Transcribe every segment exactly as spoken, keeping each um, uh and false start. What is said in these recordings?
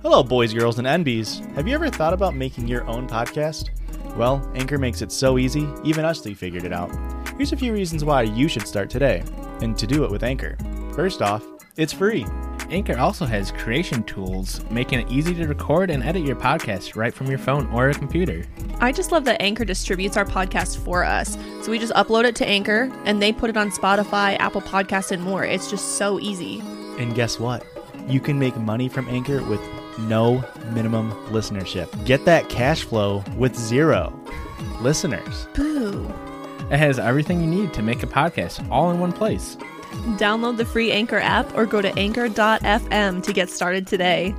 Hello, boys, girls, and N Bs. Have you ever thought about making your own podcast? Well, Anchor makes it so easy, even Usly figured it out. Here's a few reasons why you should start today, and to do it with Anchor. First off, it's free. Anchor also has creation tools, making it easy to record and edit your podcast right from your phone or a computer. I just love that Anchor distributes our podcast for us. So we just upload it to Anchor, and they put it on Spotify, Apple Podcasts, and more. It's just so easy. And guess what? You can make money from Anchor with no minimum listenership. Get that cash flow with zero listeners. Boo. It has everything you need to make a podcast all in one place. Download the free Anchor app or go to anchor dot f m to get started today.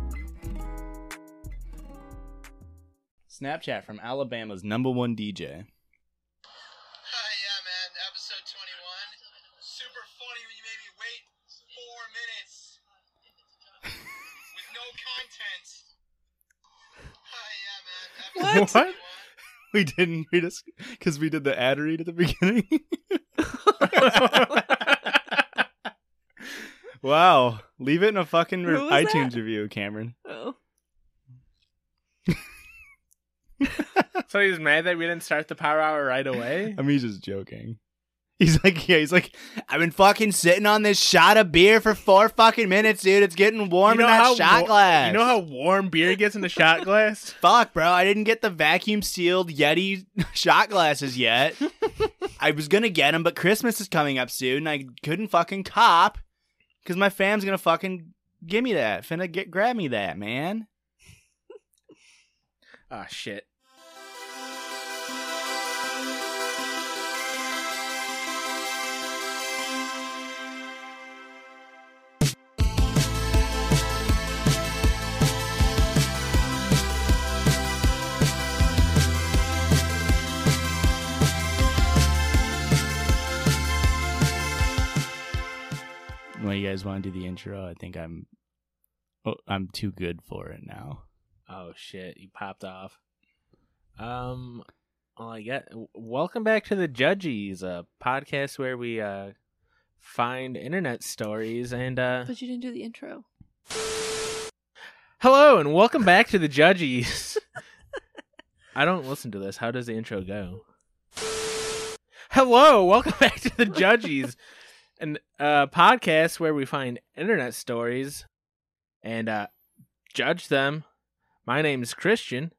Snapchat from Alabama's number one D J. Uh, yeah, man. Episode twenty-one. Super funny when you made me wait four minutes with no content. Uh, yeah, man. Episode What? twenty-one. We didn't read us because we did the ad read at the beginning. Wow. Leave it in a fucking re- Who was iTunes that? review, Cameron. Oh. So he's mad that we didn't start the power hour right away? I mean, he's just joking. He's like, yeah, he's like, I've been fucking sitting on this shot of beer for four fucking minutes, dude. It's getting warm You in know that how shot wa- glass. You know how warm beer gets in the shot glass? Fuck, bro. I didn't get the vacuum sealed Yeti shot glasses yet. I was going to get them, but Christmas is coming up soon. And I couldn't fucking cop because my fam's going to fucking give me that. Finna get grab me that, man. Ah, shit. Well, you guys want to do the intro? I think I'm oh, I'm too good for it now. Oh, shit. You popped off. Um, well, I get... Welcome back to The Judgies, a podcast where we uh find internet stories and... uh. But you didn't do the intro. Hello, and welcome back to The Judgies. I don't listen to this. How does the intro go? Hello, welcome back to The Judgies, an uh, podcast where we find internet stories and uh, judge them. My name's Christian.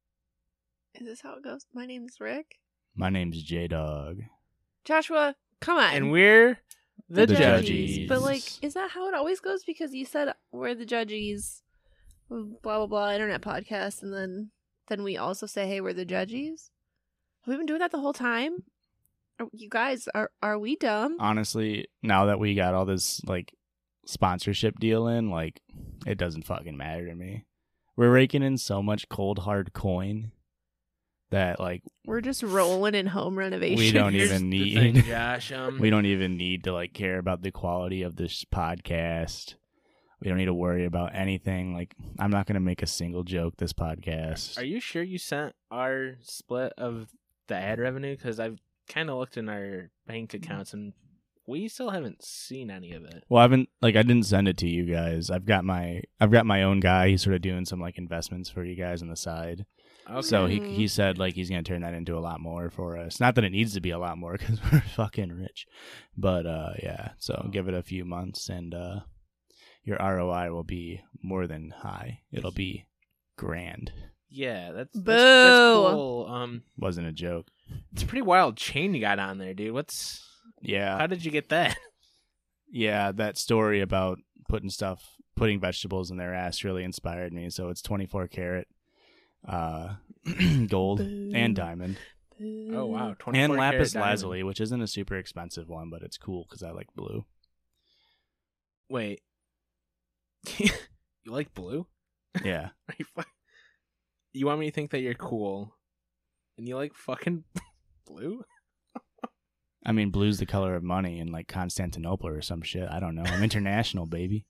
Is this how it goes? My name's Rick. My name's J-Dog. Joshua, come on. And we're The, The Judgies. Judgies. But, like, is that how it always goes? Because you said we're the Judgies, blah, blah, blah, internet podcast, and then then we also say, hey, we're the Judgies? Have we been doing that the whole time? Are, you guys, are are we dumb? Honestly, now that we got all this like sponsorship deal in, like it doesn't fucking matter to me. We're raking in so much cold hard coin that like We're just rolling in home renovation. we don't Here's even the need thing, Josh. Um, we don't even need to like care about the quality of this podcast. We don't need to worry about anything. Like I'm not gonna make a single joke this podcast. Are you sure you sent our split of the ad revenue? Because I've kind of looked in our bank accounts and we still haven't seen any of it. Well, I haven't like I didn't send it to you guys. I've got my I've got my own guy. He's sort of doing some like investments for you guys on the side. Okay. So he Mhm. he said like he's gonna turn that into a lot more for us. Not that it needs to be a lot more because we're fucking rich, but uh yeah. So give it a few months and uh your R O I will be more than high. It'll be grand. Yeah, that's, that's, Boo. that's cool. Um, Wasn't a joke. it's a pretty wild chain you got on there, dude. What's Yeah, how did you get that? yeah. That story about putting stuff, putting vegetables in their ass really inspired me. So it's twenty-four karat, uh, gold Boo. and diamond. Oh wow, And twenty-four lapis karat diamond. lazuli, which isn't a super expensive one, but it's cool because I like blue. Wait, you like blue? Yeah. Are you, fu- you want me to think that you're cool, and you like fucking blue? I mean, blue's the color of money in like Constantinople or some shit. I don't know. I'm international, baby.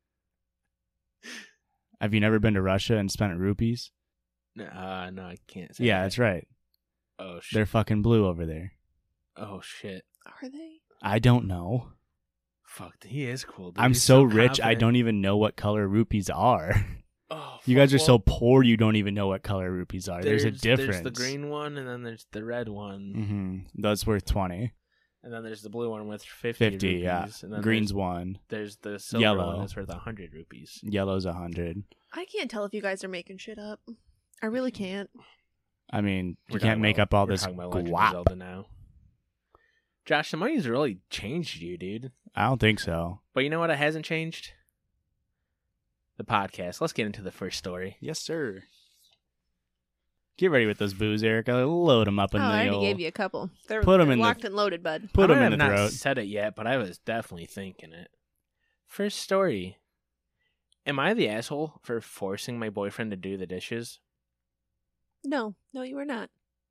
Have you never been to Russia and spent rupees? No, uh, no, I can't say. Yeah, that. that's right. Oh shit. They're fucking blue over there. Oh shit. Are they? I don't know. Fuck, he is cool. Dude. I'm He's so rich, I confident. don't even know what color rupees are. You guys are Well, so poor you don't even know what color rupees are. There's, a difference. There's the green one, and then there's the red one, Mm-hmm. That's worth twenty. and then there's the blue one with fifty. Fifty, rupees, yeah. And then Green's there's, one. there's the silver Yellow. one that's worth a hundred rupees. Yellow's a hundred. I can't tell if you guys are making shit up. I really can't. I mean, We're you can't talking make about- up all we're this talking about Legend of guap. Zelda now. Josh, the money's really changed you, dude. I don't think so. But you know what? It hasn't changed. The podcast. Let's get into the first story. Yes, sir. Get ready with those booze, Erica. Load them up in oh, the I already old... gave you a couple. They're, Put 'em they're in the- locked and loaded, bud. Put I them might in the have not throat. said it yet, but I was definitely thinking it. First story. Am I the asshole for forcing my boyfriend to do the dishes? No, no, you were not.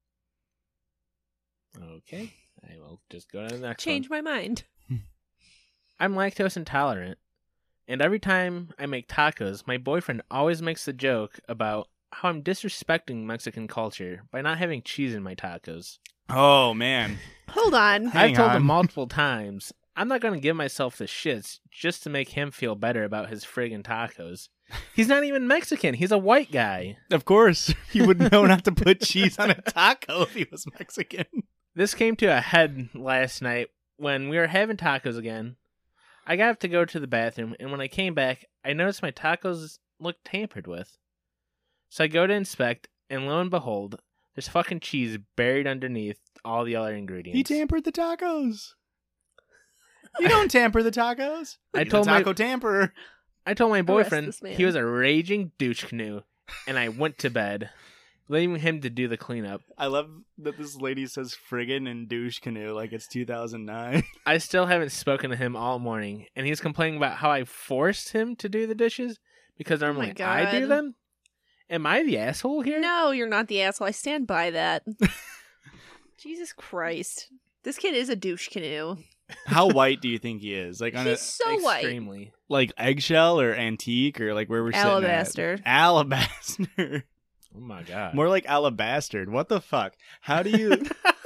Okay. I will just go to the next Change one. my mind. I'm lactose intolerant. And every time I make tacos, my boyfriend always makes the joke about how I'm disrespecting Mexican culture by not having cheese in my tacos. Oh, man. Hold on. Hang I've told on. him multiple times, I'm not going to give myself the shits just to make him feel better about his friggin' tacos. He's not even Mexican. He's a white guy. Of course. He would know not to put cheese on a taco if he was Mexican. This came to a head last night when we were having tacos again. I got up to go to the bathroom, and when I came back, I noticed my tacos looked tampered with. So I go to inspect, and lo and behold, there's fucking cheese buried underneath all the other ingredients. He tampered the tacos. You don't tamper the tacos. I He's a told my- taco tamperer. I told my boyfriend this man. he was a raging douche canoe, and I went to bed, leaving him to do the cleanup. I love that this lady says friggin' and douche canoe like it's two thousand nine. I still haven't spoken to him all morning, and he's complaining about how I forced him to do the dishes because Oh my normally I do God. them. Am I the asshole here? No, you're not the asshole. I stand by that. Jesus Christ. This kid is a douche canoe. How white do you think he is? Like on a He's so white. Extremely. like eggshell or antique or like where we're Alabaster. sitting at? Alabaster. Oh my god. More like alabaster. What the fuck? How do you?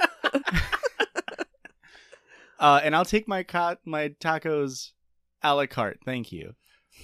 uh, and I'll take my co- my tacos a la carte. Thank you.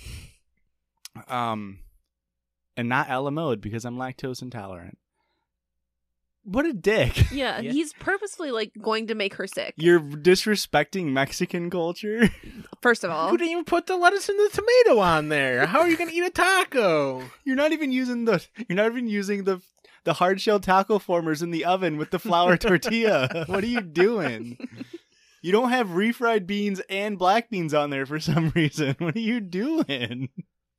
Um, and not a la mode because I'm lactose intolerant. What a dick! Yeah, Yeah. he's purposefully like going to make her sick. You're disrespecting Mexican culture. First of all, You didn't even put the lettuce and the tomato on there. How are you gonna eat a taco? You're not even using the. You're not even using the the hard shell taco formers in the oven with the flour tortilla. What are you doing? You don't have refried beans and black beans on there for some reason. What are you doing?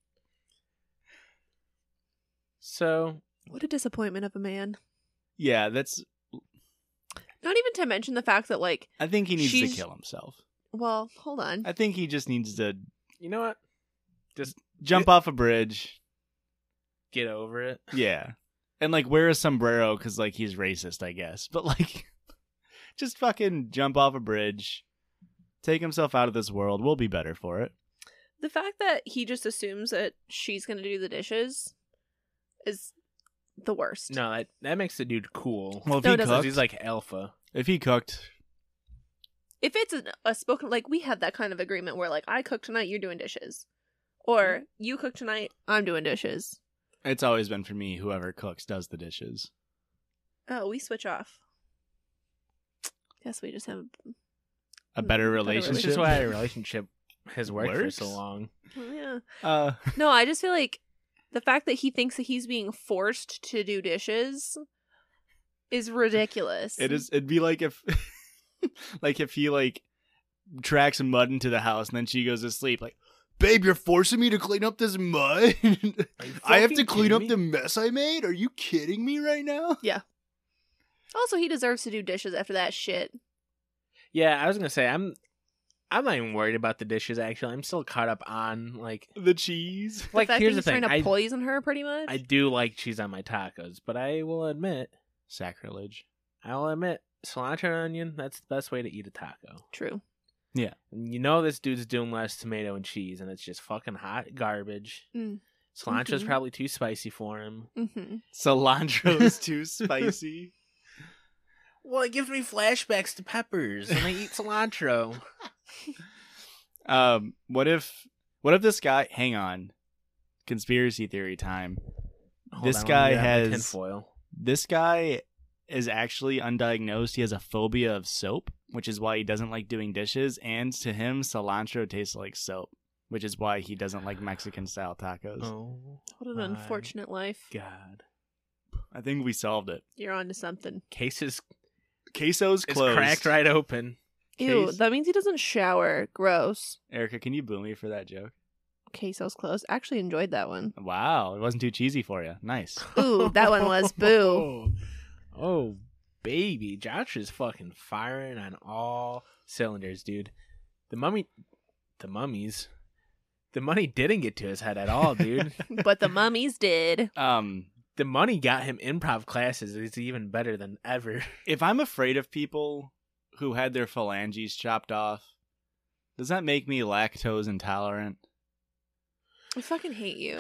So what a disappointment of a man. Yeah, that's. Not even to mention the fact that, like, I think he needs She's- to kill himself. well, hold on. I think he just needs to you know what? Just jump off a bridge. get over it. Yeah, and like wear a sombrero because like he's racist, I guess. But like, just fucking jump off a bridge, take himself out of this world. We'll be better for it. The fact that he just assumes that she's going to do the dishes is the worst. No, that that makes the dude cool. Well, if No, he it doesn't. cooked, He's like alpha. if he cooked, If it's a, a spoken, like, we have that kind of agreement where, like, I cook tonight, you're doing dishes. Or you cook tonight, I'm doing dishes. it's always been for me. Whoever cooks does the dishes. Oh, we switch off. Guess we just have a A better Better relationship. This is why our relationship has worked Works? for so long. well, yeah. Uh, No, I just feel like the fact that he thinks that he's being forced to do dishes is ridiculous. it is. It'd be like if, like if he like tracks mud into the house and then she goes to sleep. Like, babe, you're forcing me to clean up this mud. I have to fucking clean up kidding the me? mess I made. Are you kidding me right now? Also, he deserves to do dishes after that shit. Yeah, I was gonna say I'm. I'm not even worried about the dishes. Actually, I'm still caught up on like. The cheese. Like the fact here's that the he's thing. trying to I poison her, pretty much. I do like cheese on my tacos, but I will admit, Sacrilege. I'll admit, cilantro and onion. That's the best way to eat a taco. True. And you know this dude's doing less tomato and cheese, and it's just fucking hot garbage. Mm. Cilantro's Mhm. probably too spicy for him. Mm-hmm. Cilantro's too spicy. Well, it gives me flashbacks to peppers, and I eat cilantro. Um, what if, what if this guy? Hang on. conspiracy theory time. Hold This on, let me guy get out my has- tinfoil. This guy is actually undiagnosed. He has a phobia of soap, which is why he doesn't like doing dishes. And to him, cilantro tastes like soap, which is why he doesn't like Mexican style tacos. Oh, What an my unfortunate life. God. I think we solved it. You're on to something. Case is, Queso's is closed. cracked right open. Ew, Case- that means he doesn't shower. Gross. Erica, can you boo me for that joke? Queso's closed. Actually enjoyed that one. Wow, it wasn't too cheesy for you. Nice. Ooh, that one was boo. Oh, baby. Josh is fucking firing on all cylinders, dude. The mummy, the mummies, the money didn't get to his head at all, dude. But the mummies did. Um, The money got him improv classes. It's even better than ever. if I'm afraid of people who had their phalanges chopped off, does that make me lactose intolerant? I fucking hate you.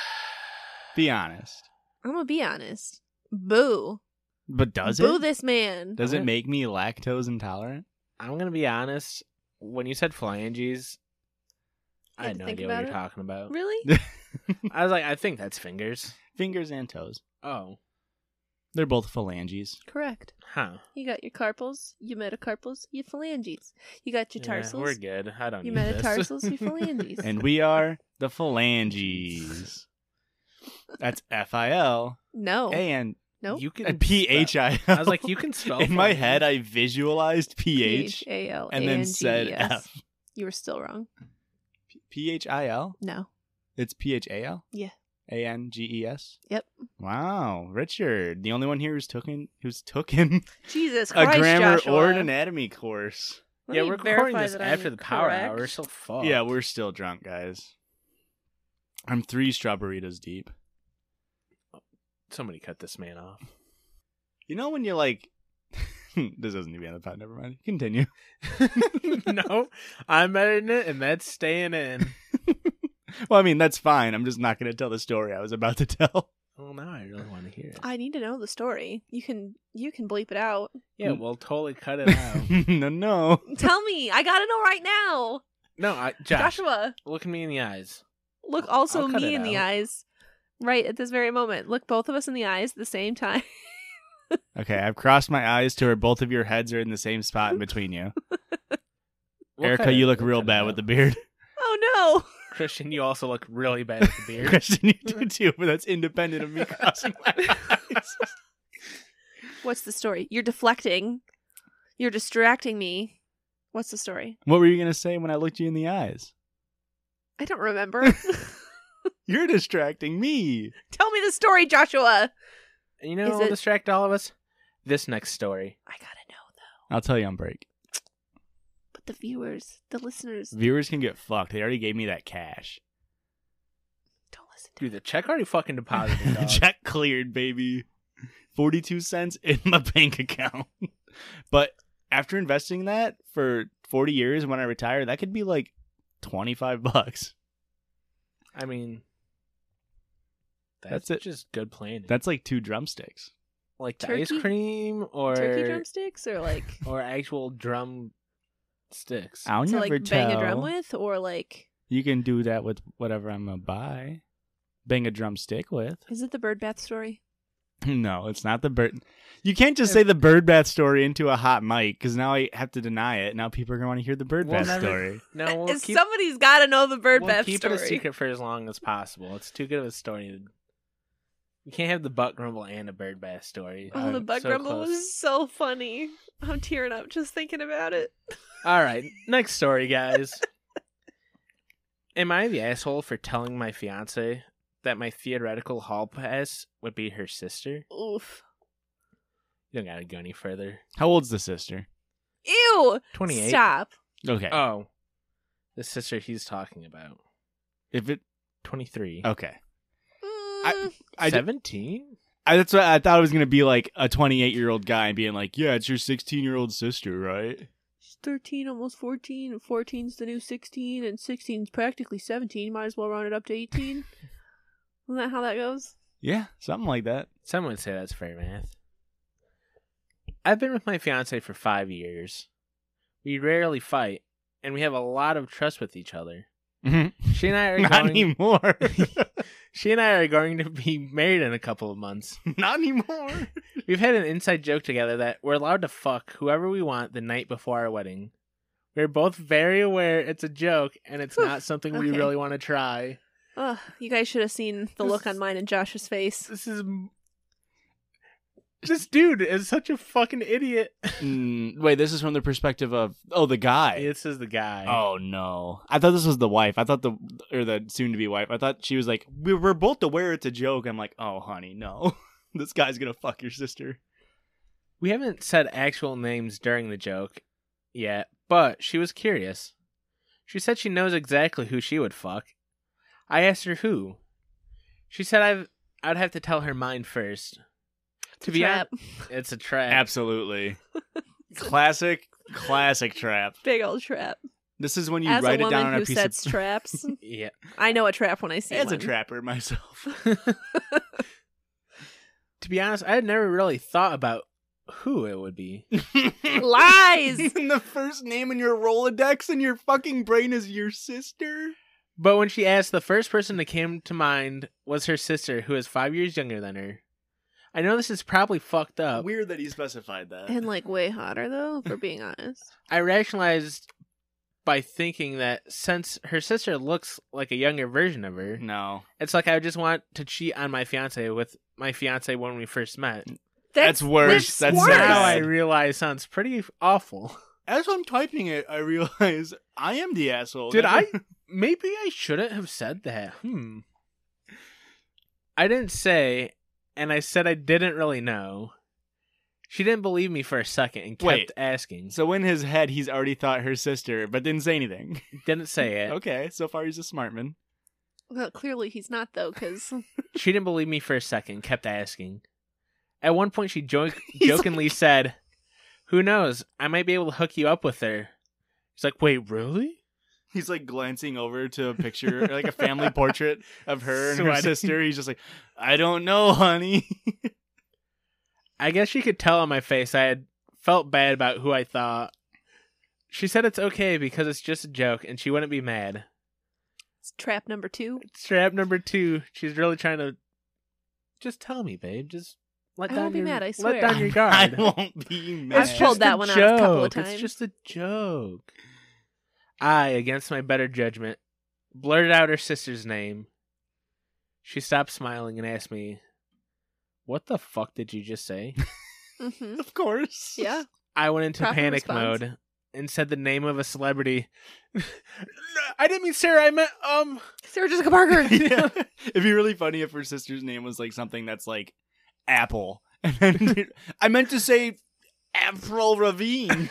Be honest. I'm gonna be honest. Boo. But does Boo it? this man. Does I'm it gonna- make me lactose intolerant? I'm gonna be honest. When you said phalanges, I You had had to no think idea what about you're it? talking about. Really? I was like, I think that's fingers. Fingers and toes. Oh, They're both phalanges. Correct. huh. You got your carpals, your metacarpals, your phalanges. You got your Yeah, tarsals, we're good. I don't your need this. metatarsals, your phalanges. And we are the phalanges. That's F I L No. A N Nope. You can P H I L. I was like, you can spell. In my phalanges. head, I visualized P H A L and then said A N G E S. F. You were still wrong. P H I L? No. It's P H A L? Yeah. A N G E S? Yep. Wow. Richard, the only one here who's taken who's taken Jesus a Christ, grammar Joshua. or an anatomy course. Let Yeah, me we're recording verify this that after I'm the power correct. hour, so fuck. Yeah, we're still drunk, guys. I'm three strawberries deep. Somebody cut this man off. You know when you're like, this doesn't need to be on the pod. Never mind. Continue. No, I'm editing it, and that's staying in. Well, I mean that's fine. I'm just not going to tell the story I was about to tell. Well, now I really want to hear it. I need to know the story. You can you can bleep it out. Yeah, we'll totally cut it out. no, no. Tell me. I gotta know right now. No, I, Josh, Joshua, look at me in the eyes. look also I'll cut me it in the out. eyes. Right at this very moment. Look both of us in the eyes at the same time. Okay, I've crossed my eyes to where both of your heads are in the same spot in between you. We'll Erica, cut it- you look we'll real cut it bad out. with the beard. Oh no. Christian, you also look really bad with the beard. Christian, you do too, but that's independent of me crossing my eyes. What's the story? You're deflecting. You're distracting me. What's the story? What were you going to say when I looked you in the eyes? I don't remember. You're distracting me. Tell me the story, Joshua. And you know Is what will it- distract all of us? This next story. I gotta know though. I'll tell you on break. But the viewers, the listeners, Viewers can get fucked. They already gave me that cash. don't listen to Dude, the check already fucking deposited, dog. Check cleared, baby. forty-two cents in my bank account. But after investing that for forty years when I retire, that could be like twenty-five bucks. I mean, That's that's, it. just good planning. That's like two drumsticks. like the Turkey- ice cream or turkey drumsticks or like or actual drum sticks. I'll to never like tell. bang a drum with or like You can do that with whatever I'm gonna buy. Bang a drumstick with. is it the bird bath story? No, it's not the bird. You can't just say the bird bath story into a hot mic because now I have to deny it. Now people are gonna want to hear the bird We'll bath never- story. No, we'll keep, Somebody's got to know the bird we'll bath keep story. it a secret for as long as possible. It's too good of a story. To... You can't have the butt grumble and a bird bath story. Oh, the Uh, bug so grumble close. was so funny. I'm tearing up just thinking about it. All right, next story, guys. Am I the asshole for telling my fiance that my theoretical hall pass would be her sister? Oof. You don't gotta go any further. How old's the sister? Ew. twenty-eight. Stop. Okay. Oh, the sister he's talking about. If it twenty-three. okay. Mm, I, d- seventeen? I that's what I thought it was gonna be like a twenty-eight year old guy being like, yeah, it's your sixteen year old sister, right? she's thirteen, almost fourteen, and fourteen's the new sixteen, and sixteen's practically seventeen. Might as well round it up to eighteen. Isn't that how that goes? Yeah, something like that. Some would say that's fair math. I've been with my fiance for five years. We rarely fight, and we have a lot of trust with each other. She and I are Not going. anymore. She and I are going to be married in a couple of months. Not anymore. We've had an inside joke together that we're allowed to fuck whoever we want the night before our wedding. We're both very aware it's a joke and it's not something we Okay. really want to try. Ugh, you guys should have seen the look on mine and Josh's face. This is. This dude is such a fucking idiot. Mm, wait, this is from the perspective of oh the guy. This is the guy. Oh no! I thought this was the wife. I thought the or the soon-to-be wife. I thought she was like, we we're both aware it's a joke. I'm like, oh honey, no, this guy's gonna fuck your sister. We haven't said actual names during the joke yet, but she was curious. She said she knows exactly who she would fuck. I asked her who. She said I've, I'd have to tell her mine first. To be Trap. honest, it's a trap. Absolutely, classic, classic trap. Big old trap. This is when you As write a it woman down on a who piece sets of. traps, Yeah. I know a trap when I see As one. a trapper myself. To be honest, I had never really thought about who it would be. Lies! And the first name in your Rolodex in your fucking brain is your sister. But when she asked, the first person that came to mind was her sister, who is five years younger than her. I know this is probably fucked up. Weird that he specified that. And like way hotter though, for being honest. I rationalized by thinking that since her sister looks like a younger version of her, no, it's like I would just want to cheat on my fiance with my fiance when we first met. That's worse. That's worse. sad. Now I realize sounds pretty awful. as I'm typing it, I realize I am the asshole. Did I? Maybe I shouldn't have said that. Hmm. I didn't say, and I said I didn't really know. She didn't believe me for a second and kept Wait. asking. So in his head, he's already thought her sister, but didn't say anything. Didn't say it. Okay, so far he's a smart man. Well, clearly he's not though, because She didn't believe me for a second, kept asking. At one point, she jo- He's jokingly said, "Who knows? I might be able to hook you up with her." He's like, "Wait, really?" He's like glancing over to a picture, like a family portrait of her and her Sweating. sister. He's just like, I don't know, honey. I guess she could tell on my face I had felt bad about who I thought. She said it's okay because it's just a joke and she wouldn't be mad. it's trap number two. Strap number two, she's really trying to just tell me, babe. Just let I down won't be your mad, I let swear. down your I guard. won't be mad. I've pulled that one out a couple of joke. times. It's just a joke. I, against my better judgment, blurted out her sister's name. She stopped smiling and asked me, "What the fuck did you just say?" Mm-hmm. Of course. Yeah. I went into Proper panic response. mode and said the name of a celebrity. I didn't mean Sarah. I meant um. Sarah Jessica Parker. Yeah. It'd be really funny if her sister's name was like something that's like Apple. And then I meant to say Avril Ravine.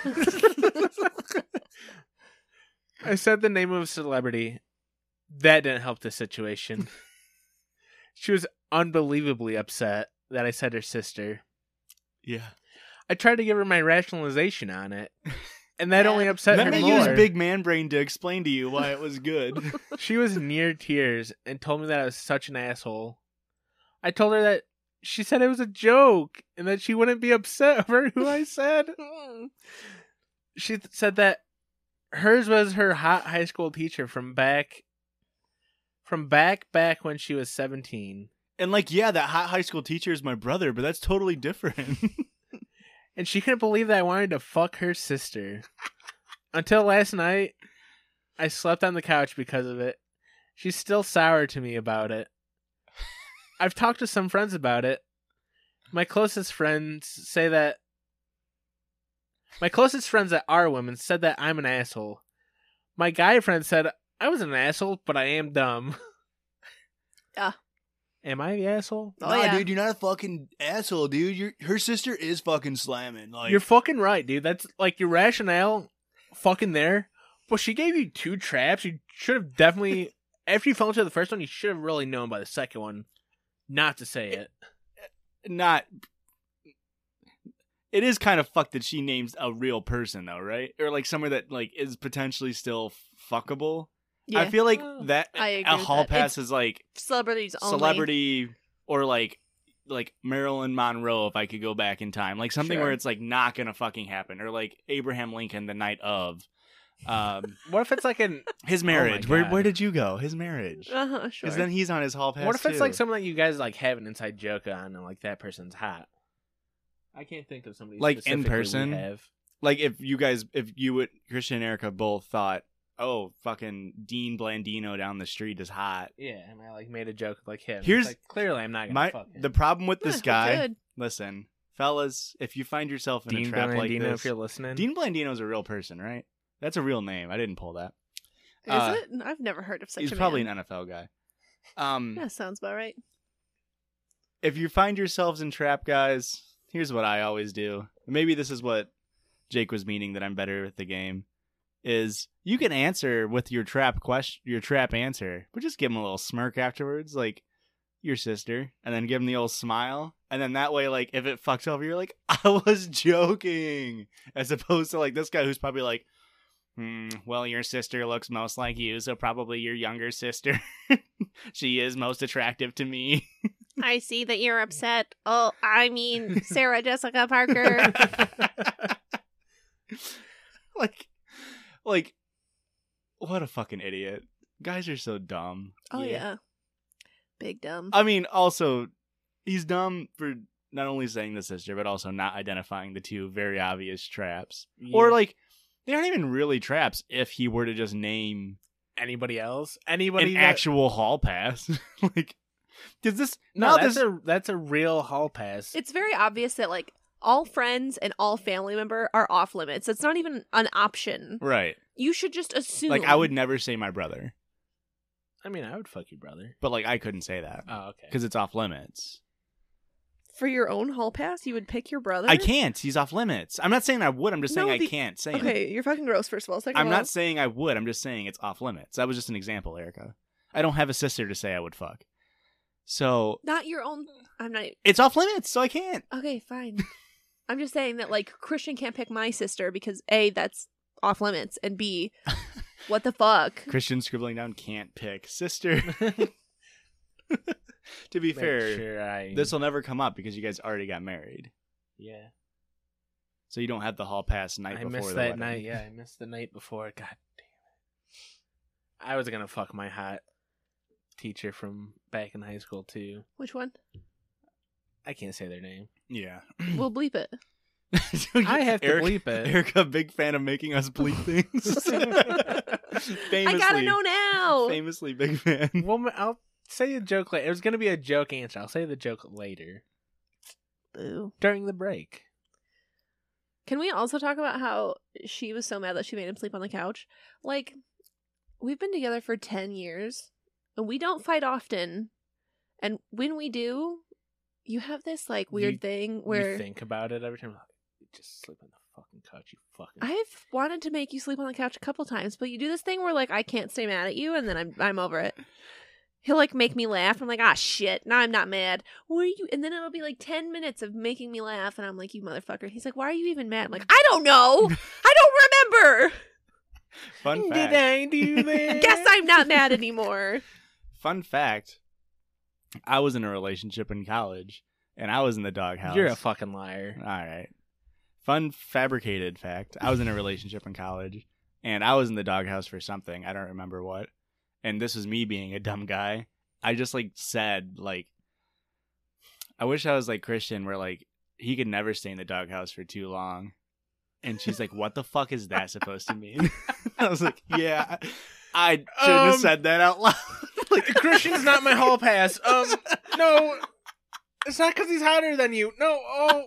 I said the name of a celebrity. That didn't help the situation. She was unbelievably upset that I said her sister. Yeah. I tried to give her my rationalization on it, and that Yeah. only upset Let her me more. use big man brain to explain to you why it was good. She was near tears and told me that I was such an asshole. I told her that she said it was a joke and that she wouldn't be upset over who I said. She th- said that hers was her hot high school teacher from back from back back when she was seventeen. And like, yeah, that hot high school teacher is my brother, but that's totally different. And she couldn't believe that I wanted to fuck her sister. Until last night, I slept on the couch because of it. She's still sour to me about it. I've talked to some friends about it. My closest friends say that... My closest friends that are women said that I'm an asshole. My guy friend said, I wasn't an asshole, but I am dumb. Yeah. Am I the asshole? Oh, yeah. dude, you're not a fucking asshole, dude. You're, her sister is fucking slamming. Like, You're fucking right, dude. That's like your rationale fucking there. But she gave you two traps. You should have definitely, after you fell into the first one, you should have really known by the second one not to say it. not. It is kind of fucked that she names a real person, though, right? Or like somewhere that like is potentially still fuckable. Yeah. I feel like Oh. that I agree a with hall that. pass It's is like Celebrities only. celebrity or like like Marilyn Monroe if I could go back in time, like something Sure. where it's like not gonna fucking happen, or like Abraham Lincoln the night of. Um, What if it's like an? his Oh my marriage. where God. where did you go? His marriage. Uh huh. Sure. Because then he's on his hall pass. What if it's too. like someone that you guys like have an inside joke on, and like that person's hot? I can't think of somebody Like, in specifically we person? have. Like if you guys, if you would, Christian and Erica both thought, oh, fucking Dean Blandino down the street is hot. Yeah, and I like made a joke like him. It's Here's- like, clearly I'm not gonna My fuck him. the problem with this Yeah, guy. good. Listen, fellas, if you find yourself in Dean a trap like Blandino, this, if you're listening. Dean Blandino's a real person, right? That's a real name. I didn't pull that. Is uh, it? I've never heard of such He's a probably man. an N F L guy. Um, Yeah, sounds about right. if you find yourselves in trap, guys, here's what I always do. Maybe this is what Jake was meaning, that I'm better at the game. Is you can answer with your trap question, your trap answer, but just give him a little smirk afterwards, like your sister, and then give him the old smile, and then that way, like if it fucks over, you're like, I was joking, as opposed to like this guy who's probably like, hmm, well, your sister looks most like you, so probably your younger sister. She is most attractive to me. I see that you're upset. Oh, I mean, Sarah Jessica Parker. like, like, what a fucking idiot. Guys are so dumb. Oh yeah. Big dumb. I mean, also, he's dumb for not only saying the sister, but also not identifying the two very obvious traps. Yeah. Or, like, they aren't even really traps if he were to just name anybody else? Anybody an that- actual hall pass. Like, does this... No, now that's this, a that's a real hall pass. It's very obvious that like all friends and all family member are off limits. It's not even an option. right. You should just assume. Like, I would never say my brother. I mean, I would fuck your brother. But, like, I couldn't say that. Oh, okay. Because it's off limits. for your own hall pass, you would pick your brother. I can't. He's off limits. I'm not saying I would. I'm just saying No, I the- can't say it. Okay, you're fucking gross. First of all, second I'm of all, not saying I would. I'm just saying it's off limits. That was just an example, Erica. I don't have a sister to say I would fuck. So not your own. I'm not. it's off limits, so I can't. Okay, fine. I'm just saying that like Christian can't pick my sister because A, that's off limits, and B, what the fuck? Christian scribbling down can't pick sister. To be Make fair, sure I... this will never come up because you guys already got married. Yeah. So you don't have the hall pass night I before missed the that wedding. night. Yeah, I missed the night before. God damn it. I was going to fuck my hot teacher from back in high school, too. Which one? I can't say their name. Yeah. We'll bleep it. I have to Eric- bleep it. Erica, big fan of making us bleep things. Famously, I gotta know now. Famously big fan. Well, I'll say a joke later. It was going to be a joke answer. I'll say the joke later. Boo. During the break. Can we also talk about how she was so mad that she made him sleep on the couch? Like, we've been together for ten years, and we don't fight often. And when we do, you have this, like, weird You- thing where You think about it every time. Like, just sleep on the fucking couch, you fucking... I've wanted to make you sleep on the couch a couple times, but you do this thing where, like, I can't stay mad at you, and then I'm I'm over it. He'll, like, make me laugh. I'm like, ah, shit. Now I'm not mad. What are you? And then it'll be, like, ten minutes of making me laugh, and I'm like, you motherfucker. He's like, why are you even mad? I'm like, I don't know. I don't remember. Fun Did fact. I do that? Guess I'm not mad anymore. Fun fact. I was in a relationship in college, and I was in the doghouse. You're a fucking liar. All right. Fun fabricated fact. I was in a relationship in college, and I was in the doghouse for something. I don't remember what. And this was me being a dumb guy. I just, like, said, like, I wish I was like Christian, where, like, he could never stay in the doghouse for too long. And she's like, what the fuck is that supposed to mean? I was like, yeah, I shouldn't have Um, said that out loud. Like, Christian's not my hall pass. Um, no, it's not because he's hotter than you. No, oh.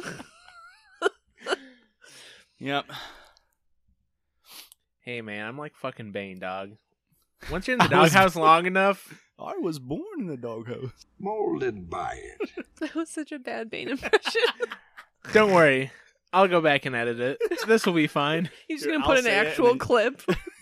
Yep. Hey, man, I'm like fucking Bane, dog. Once you're in the I was- doghouse long enough, I was born in the doghouse. Molded by it. That was such a bad Bane impression. don't worry. I'll go back and edit it. This will be fine. He's Here, gonna I'll put an say it and actual then- clip.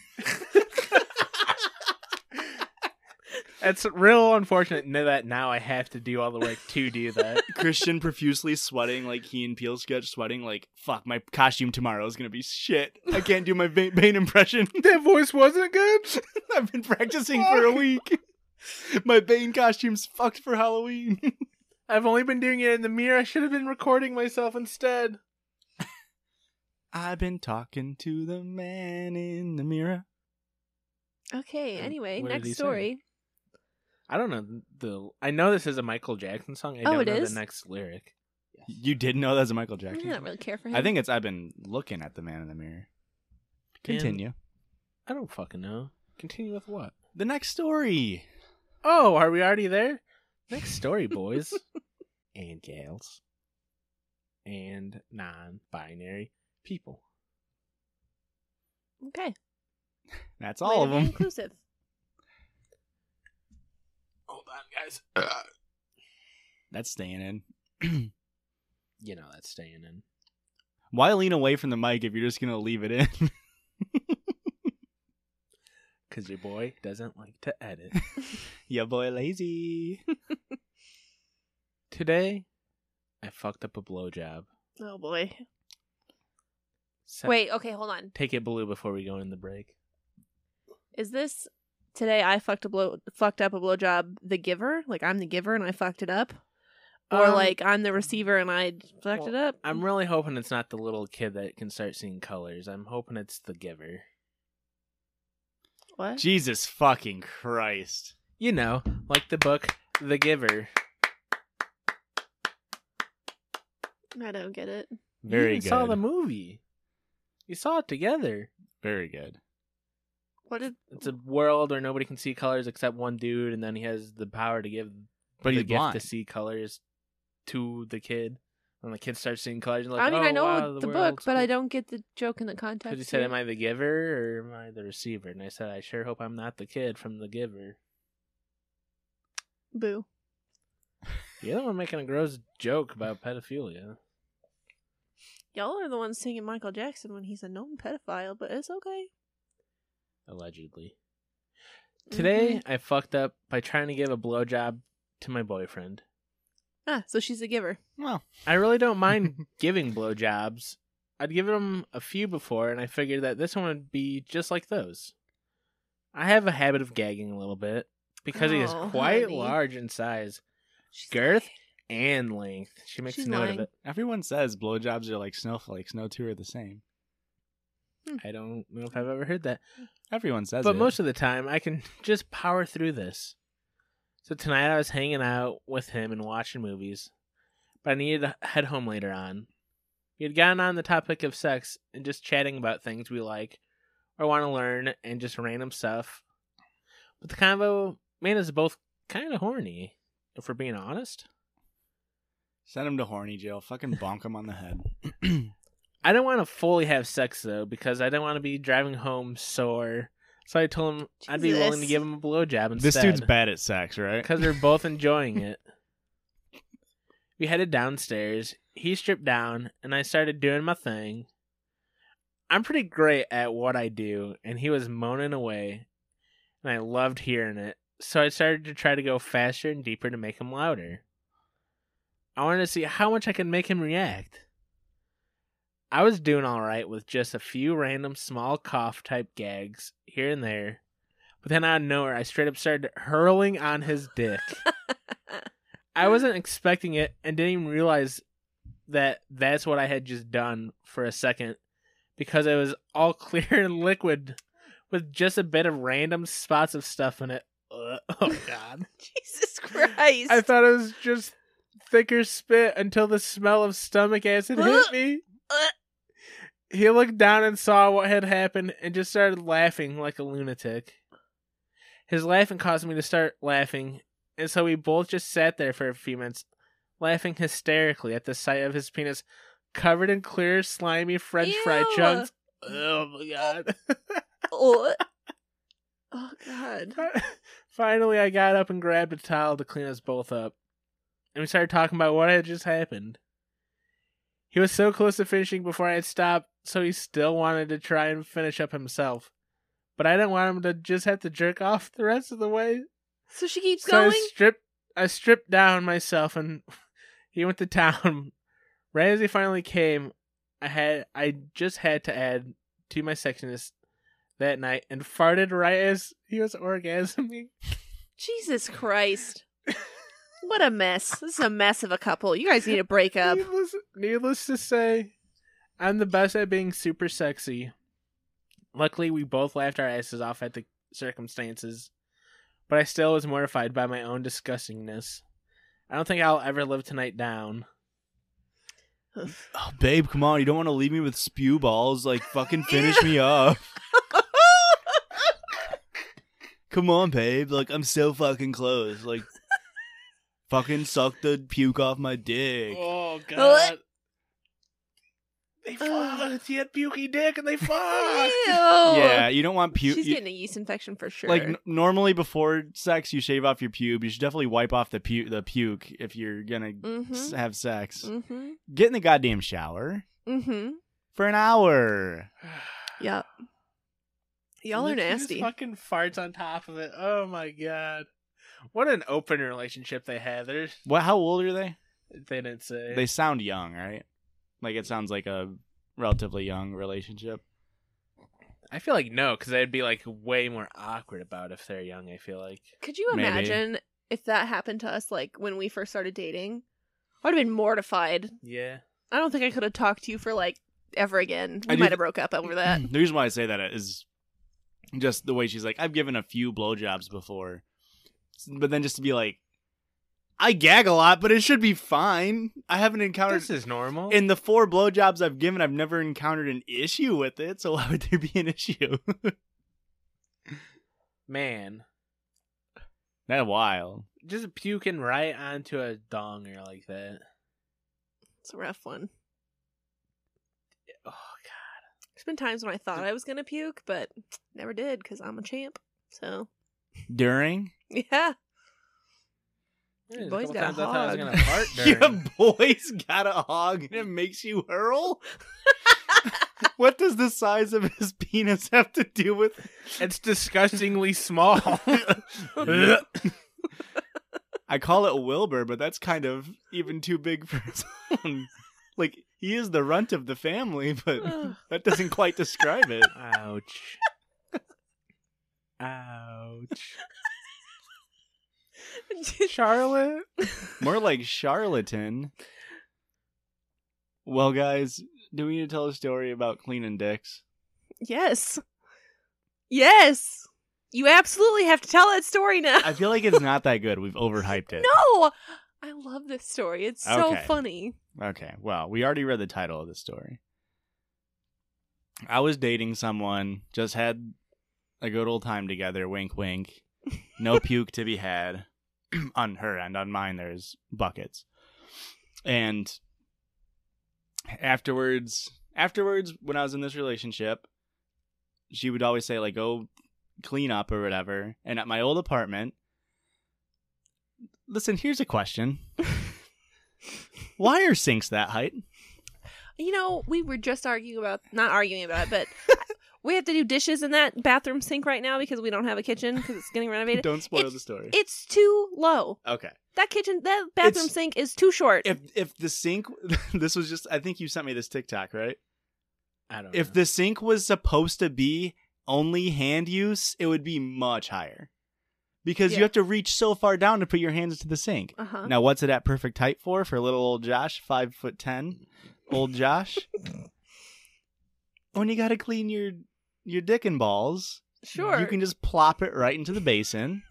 It's real unfortunate that now I have to do all the work to do that. Christian profusely sweating, like Key and Peele sketch, sweating like, fuck, my costume tomorrow is gonna be shit. I can't do my Bane, Bane impression. That voice wasn't good. I've been practicing for a week. My Bane costume's fucked for Halloween. I've only been doing it in the mirror. I should have been recording myself instead. I've been talking to the man in the mirror. Okay, Um, anyway, what did next he say? story. I don't know the. I know this is a Michael Jackson song. I Oh, don't it know is? the next lyric. You didn't know that was a Michael I Jackson? don't really care for him. I think it's I've been looking at the man in the mirror. Continue. I don't fucking know. Continue with what? The next story. Oh, are we already there? Next story, boys and gals and non-binary people. Okay. That's Way all to of be them. Inclusive. Hold on, guys. That's staying in. You know that's staying in. Why lean away from the mic if you're just gonna leave it in? Because your boy doesn't like to edit. Ya boy lazy. Today, I fucked up a blowjob. Oh boy. So- Wait, okay, hold on. Take it blue before we go in the break. Is this today I fucked a blow fucked up a blowjob the giver? Like I'm the giver and I fucked it up? Or Um, like I'm the receiver and I fucked well, it up? I'm really hoping it's not the little kid that can start seeing colors. I'm hoping it's the giver. What? Jesus fucking Christ. You know, like the book The Giver. I don't get it. Very you good. saw the movie. You saw it together. Very good. What did It's a world where nobody can see colors except one dude, and then he has the power to give But the he's gift blind. to see colors to the kid. And the kid starts seeing colors. And like, I mean oh, I know wow, the, book, world's but I cool." don't get the joke in the context. Because he said, here. "Am I the giver or am I the receiver?" And I said, "I sure hope I'm not the kid from the giver." Boo. You're the one making a gross joke about pedophilia. Y'all are the ones singing Michael Jackson when he's a known pedophile, but it's okay. Allegedly. Today, Mhm. I fucked up by trying to give a blowjob to my boyfriend. Ah, so she's a giver. Well, I really don't mind giving blowjobs. I'd given him a few before, and I figured that this one would be just like those. I have a habit of gagging a little bit because he is Oh, quite honey. large in size, She's girth, lying. and length. She makes She's a note lying. of it. everyone says blowjobs are like snowflakes. No two are the same. I don't know if I've ever heard that. Everyone says But it. most of the time, I can just power through this. So tonight I was hanging out with him and watching movies, but I needed to head home later on. We had gotten on the topic of sex and just chatting about things we like or want to learn and just random stuff. But the convo made us both kind of horny, if we're being honest. Send him to horny jail. Fucking bonk him on the head. I didn't want to fully have sex, though, because I didn't want to be driving home sore. So I told him I'd be willing to Jesus. give him a blowjob instead. This dude's bad at sex, right? Because we're both enjoying it. We headed downstairs. He stripped down, and I started doing my thing. I'm pretty great at what I do, and he was moaning away, and I loved hearing it. So I started to try to go faster and deeper to make him louder. I wanted to see how much I could make him react. I was doing alright with just a few random small cough type gags here and there, but then out of nowhere I straight up started hurling on his dick. I wasn't expecting it and didn't even realize that that's what I had just done for a second because it was all clear and liquid with just a bit of random spots of stuff in it. Ugh. Oh god. Jesus Christ. I thought it was just thicker spit until the smell of stomach acid hit me. He looked down and saw what had happened and just started laughing like a lunatic. His laughing caused me to start laughing, and so we both just sat there for a few minutes, laughing hysterically at the sight of his penis covered in clear, slimy French fry Ew. chunks. Oh my god. oh. oh God. Finally, I got up and grabbed a towel to clean us both up, and we started talking about what had just happened. He was so close to finishing before I had stopped, so he still wanted to try and finish up himself. But I didn't want him to just have to jerk off the rest of the way. So she keeps So going? I stripped, I stripped down myself, and he went to town. Right as he finally came, I had, I just had to add to my sexiness that night, and farted right as he was orgasming. Jesus Christ. What a mess. This is a mess of a couple. You guys need to break up. Needless, needless to say, I'm the best at being super sexy. Luckily, we both laughed our asses off at the circumstances, but I still was mortified by my own disgustingness. I don't think I'll ever live tonight down. Oh, babe, come on. You don't want to leave me with spew balls. Like, fucking finish me up. Come on, babe. Like, I'm so fucking close. Like, fucking suck the puke off my dick. Oh, God. They fucked. He had pukey dick and they fucked. Ew. Yeah, you don't want puke. She's you- getting a yeast infection for sure. Like, n- normally before sex, you shave off your pube. You should definitely wipe off the, pu- the puke if you're gonna s- Mm-hmm. have sex. Mm-hmm. Get in the goddamn shower Mm-hmm. for an hour. Yep. Y'all are Look, he just nasty. fucking farts on top of it. Oh my god. What an open relationship they had. There's What? How old are they? they didn't say. They sound young, right? Like, it sounds like a relatively young relationship. I feel like no, because they'd be like way more awkward about it if they're young. I feel like. Could you Maybe. imagine if that happened to us, like when we first started dating? I'd have been mortified. Yeah. I don't think I could have talked to you for like ever again. I We do- might have broke up over that. The reason why I say that is just the way she's like, I've given a few blowjobs before. But then just to be like, I gag a lot, but it should be fine. I haven't encountered... This is normal. In the four blowjobs I've given, I've never encountered an issue with it, so why would there be an issue? Man, That's wild. just puking right onto a donger like that. It's a rough one. Oh god. There's been times when I thought I was gonna puke, but never did because I'm a champ. So During? yeah, There's boys a got couple a times I thought I was hog. gonna fart Your during. boy's got a hog and it makes you hurl? What does the size of his penis have to do with... It's disgustingly small. I call it Wilbur, but that's kind of even too big for his own. Like, he is the runt of the family, but that doesn't quite describe it. Ouch. Ouch. Charlotte? More like charlatan. Well, guys, do we need to tell a story about cleaning dicks? yes, yes. You absolutely have to tell that story now. I feel like it's not that good. We've overhyped it. No, I love this story. It's so Okay. funny. Okay, well, we already read the title of the story. I was dating someone, just had a good old time together, wink wink. No puke to be had on her end. On mine, there's buckets. And afterwards, afterwards, when I was in this relationship, she would always say, like, go clean up or whatever. And at my old apartment, listen, here's a question. Why are sinks that height? You know, we were just arguing about, not arguing about it, but we have to do dishes in that bathroom sink right now because we don't have a kitchen because it's getting renovated. Don't spoil It's- the story. It's too low. Okay. That kitchen, that bathroom It's- sink is too short. If if the sink, this was just, I think you sent me this TikTok, right? I don't If know. the sink was supposed to be only hand use, it would be much higher. Because Yeah. you have to reach so far down to put your hands into the sink. uh-huh. Now, what's it at perfect height for? For little old Josh, five foot ten, old Josh. When you got to clean your your dick and balls, Sure. you can just plop it right into the basin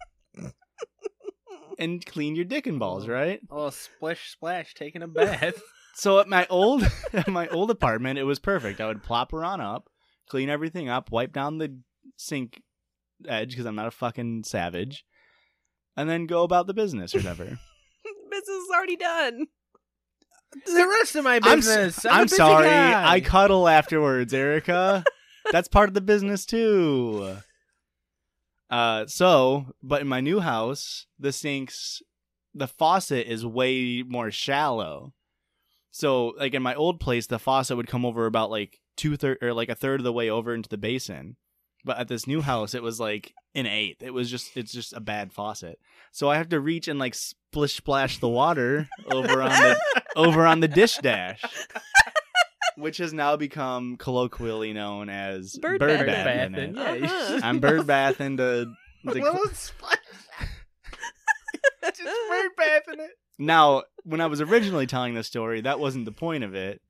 and clean your dick and balls, right? A little splish splash taking a bath. So at my old at my old apartment, it was perfect. I would plop her on up, clean everything up, wipe down the sink edge because I'm not a fucking savage, and then go about the business or whatever. Business is already done. The rest of my I'm, s- business. I'm, a I'm busy sorry. guy. I cuddle afterwards, Erica. That's part of the business too. Uh, so, but in my new house, the sinks, the faucet is way more shallow. So, like in my old place, the faucet would come over about like two third or like a third of the way over into the basin. But at this new house, it was like an eighth. It was just, it's just a bad faucet. So I have to reach and like splish splash the water over on the over on the dish dash, which has now become colloquially known as Bird bird bathing. bathing. it. Yeah, you Uh-huh. just- I'm bird bathing to. A to little splash. Just bird bathing it. Now, when I was originally telling this story, that wasn't the point of it.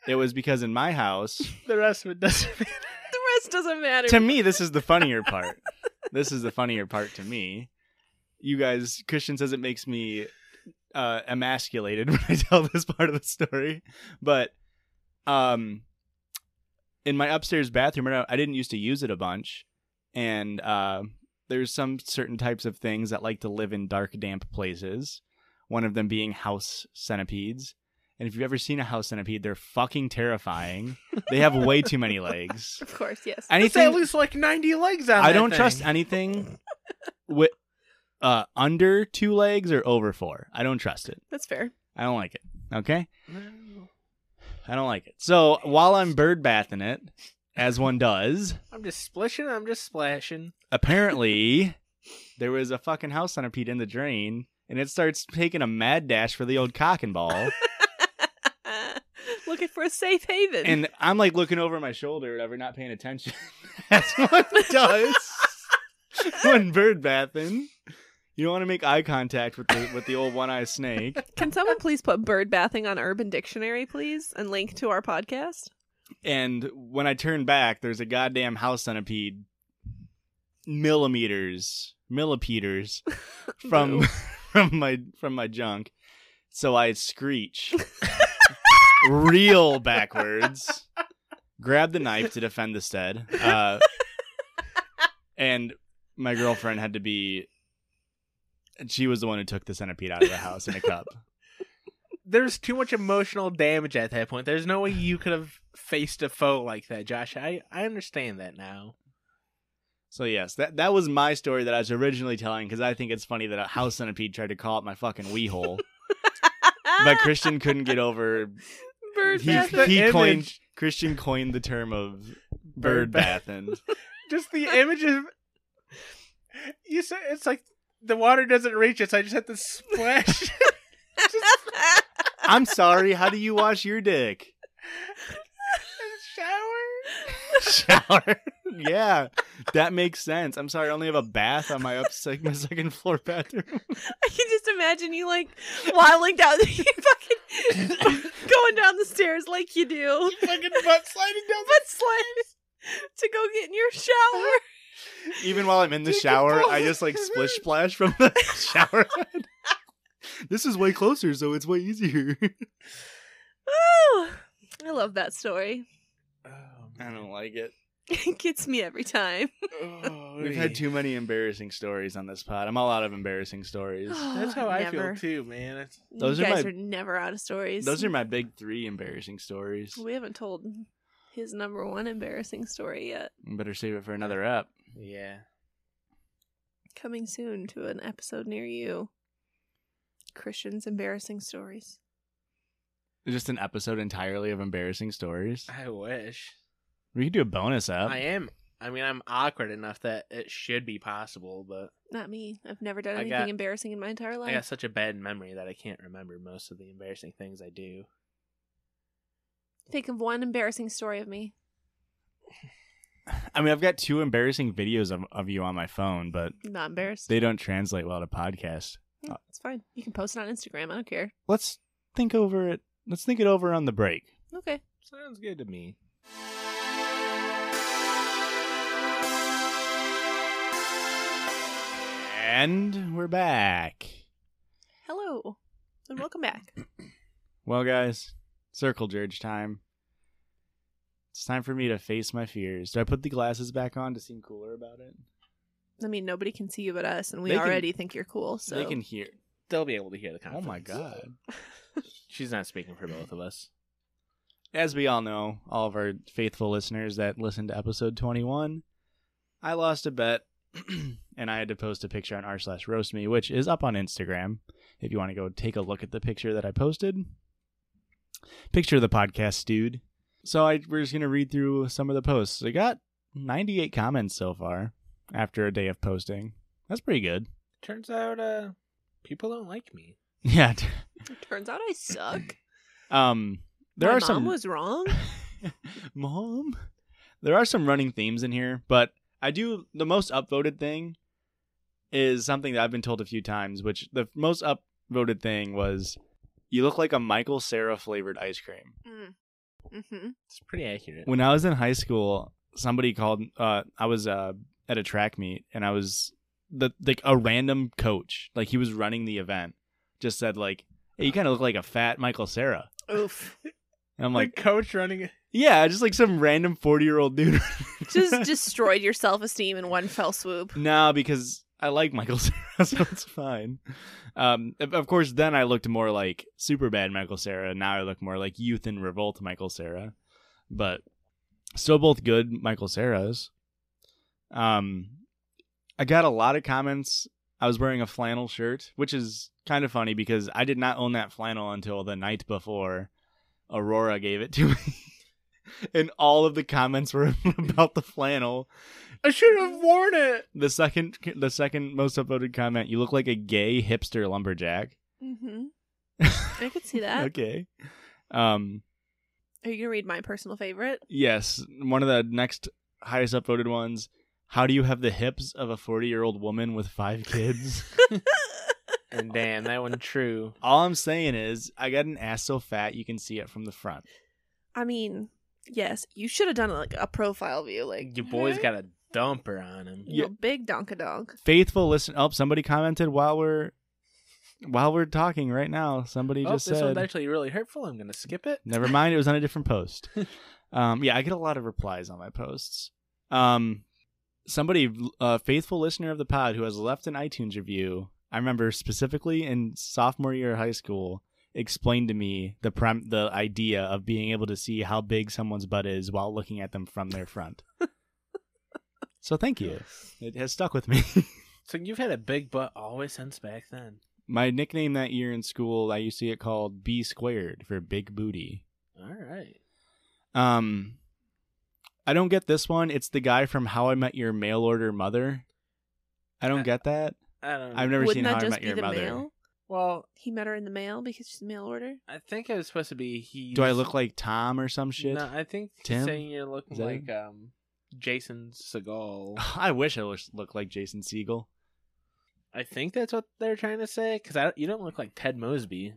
It was because in my house, The rest of it doesn't matter. The rest doesn't matter. to me, this is the funnier part. This is the funnier part to me. You guys, Christian says it makes me uh, emasculated when I tell this part of the story. But um, in my upstairs bathroom, I didn't used to use it a bunch. And uh, there's some certain types of things that like to live in dark, damp places. One of them being house centipedes. And if you've ever seen a house centipede, they're fucking terrifying. They have way too many legs. Of course, yes. There's Anything at least like ninety legs on I that don't thing. trust anything with uh, under two legs or over four. I don't trust it. That's fair. I don't like it. Okay? I don't like it. So while I'm bird bathing it, as one does, I'm just splishing. I'm just splashing. apparently there was a fucking house centipede in the drain, and it starts taking a mad dash for the old cock and ball. Looking for a safe haven. And I'm like looking over my shoulder, whatever, not paying attention. That's what it does when bird bathing. You don't want to make eye contact with the with the old one-eyed snake. Can someone please put bird bathing on Urban Dictionary, please, and link to our podcast? And when I turn back, there's a goddamn house centipede millimeters, millipeters from Boo. from my from my junk. So I screech real backwards, grab the knife to defend the stead, uh, and my girlfriend had to be. She was the one who took the centipede out of the house in a cup. There's too much emotional damage at that point. There's no way you could have faced a foe like that, Josh. I, I understand that now. So yes, that that was my story that I was originally telling because I think it's funny that a house centipede tried to call up my fucking wee hole, but Christian couldn't get over. Bird He, bathing. he image. coined Christian coined the term of bird Bird ba- bathing. Just the image of you said it's like the water doesn't reach it, so I just have to splash. I'm sorry. How do you wash your dick? Shower. Shower. Yeah, that makes sense. I'm sorry. I only have a bath on my up my second floor bathroom. I can just imagine you like waddling down, you fucking going down the stairs like you do, Fucking butt sliding down the but slide to go get in your shower. Even while I'm in the Take a shower, pull. I just like splish splash from the shower head. This is way closer, so it's way easier. Oh, I love that story. I don't like it. It gets me every time. Oh, We've had too many embarrassing stories on this pod. I'm all out of embarrassing stories. That's how I Never. feel too, man. It's, Those you are guys my- are never out of stories. Those are my big three embarrassing stories. We haven't told his number one embarrassing story yet. Better save it for another ep. yeah. Coming soon to an episode near you. Christian's embarrassing stories. Just an episode entirely of embarrassing stories. I wish. We could do a bonus ep. I am. I mean, I'm awkward enough that it should be possible, but Not me. I've never done I anything got- embarrassing in my entire life. I got such a bad memory that I can't remember most of the embarrassing things I do. Think of one embarrassing story of me. I mean, I've got two embarrassing videos of, of you on my phone, but I'm not embarrassed. they don't translate well to podcast. Yeah, it's fine. You can post it on Instagram. I don't care. Let's think over it. Let's think it over on the break. Okay. Sounds good to me. And we're back. Hello. And welcome back. Well, guys, circle jerk time. It's time for me to face my fears. Do I put the glasses back on to seem cooler about it? I mean, nobody can see you but us, and we They can- already think you're cool, so. They can hear. They'll be able to hear the Oh confidence. my god. She's not speaking for both of us. As we all know, all of our faithful listeners that listened to episode twenty-one, I lost a bet, and I had to post a picture on r slash roast me, which is up on Instagram. If you want to go take a look at the picture that I posted, picture of the podcast, dude. So I we're just gonna read through some of the posts. I got ninety-eight comments so far after a day of posting. That's pretty good. Turns out, uh, people don't like me. Yeah. Turns out I suck. Um, there My are mom some. was wrong. Mom, there are some running themes in here, but I do the most upvoted thing is something that I've been told a few times, which the most upvoted thing was you look like a Michael Cera flavored ice cream. Mm. Mm-hmm. It's pretty accurate. When I was in high school, somebody called. Uh, I was uh, at a track meet, and I was the like a random coach, like he was running the event, just said like, "Hey, you kind of look like a fat Michael Cera." Oof. And I'm Like like, coach running. yeah, just like some random forty year old dude. Just destroyed your self esteem in one fell swoop. No, because I like Michael Cera, so it's fine. Um, of of course, then I looked more like super bad Michael Cera. Now I look more like Youth and Revolt Michael Cera, but still both good Michael Ceras. Um, I got a lot of comments. I was wearing a flannel shirt, which is kind of funny because I did not own that flannel until the night before Aurora gave it to me. And all of the comments were about the flannel. I should have worn it. The second, the second most upvoted comment: "You look like a gay hipster lumberjack." Mm-hmm. I could see that. Okay. Um. Are you gonna read my personal favorite? Yes, one of the next highest upvoted ones. "How do you have the hips of a forty-year-old woman with five kids?" And damn, that one true. All I'm saying is, I got an ass so fat you can see it from the front. I mean, yes, you should have done like a profile view, like Your boy's got a dumper on him. you know, big donkadonk. Faithful listen. Oh, somebody commented while we're while we're talking right now. Somebody Oh, just this said, one's actually really hurtful. I'm gonna skip it. "Never mind, it was on a different post." um, yeah, I get a lot of replies on my posts. Um, somebody, a faithful listener of the pod who has left an iTunes review. I remember specifically in sophomore year of high school, explained to me the prem- the idea of being able to see how big someone's butt is while looking at them from their front. So thank you. It has stuck with me. So you've had a big butt always since back then. My nickname that year in school, I used to get called B squared for big booty. All right. Um, I don't get this one. It's the guy from How I Met Your Mail Order Mother. I don't Uh, get that. I don't know. I've never Wouldn't seen that How I just Met be Your the Mother. mail? Well, He met her in the mail because she's mail order. I think it was supposed to be he. Do I look like Tom or some shit? No, I think Tim? he's saying you're looking Is that like um Jason Segel. I wish I was- looked like Jason Segel. I think that's what they're trying to say because I you don't look like Ted Mosby.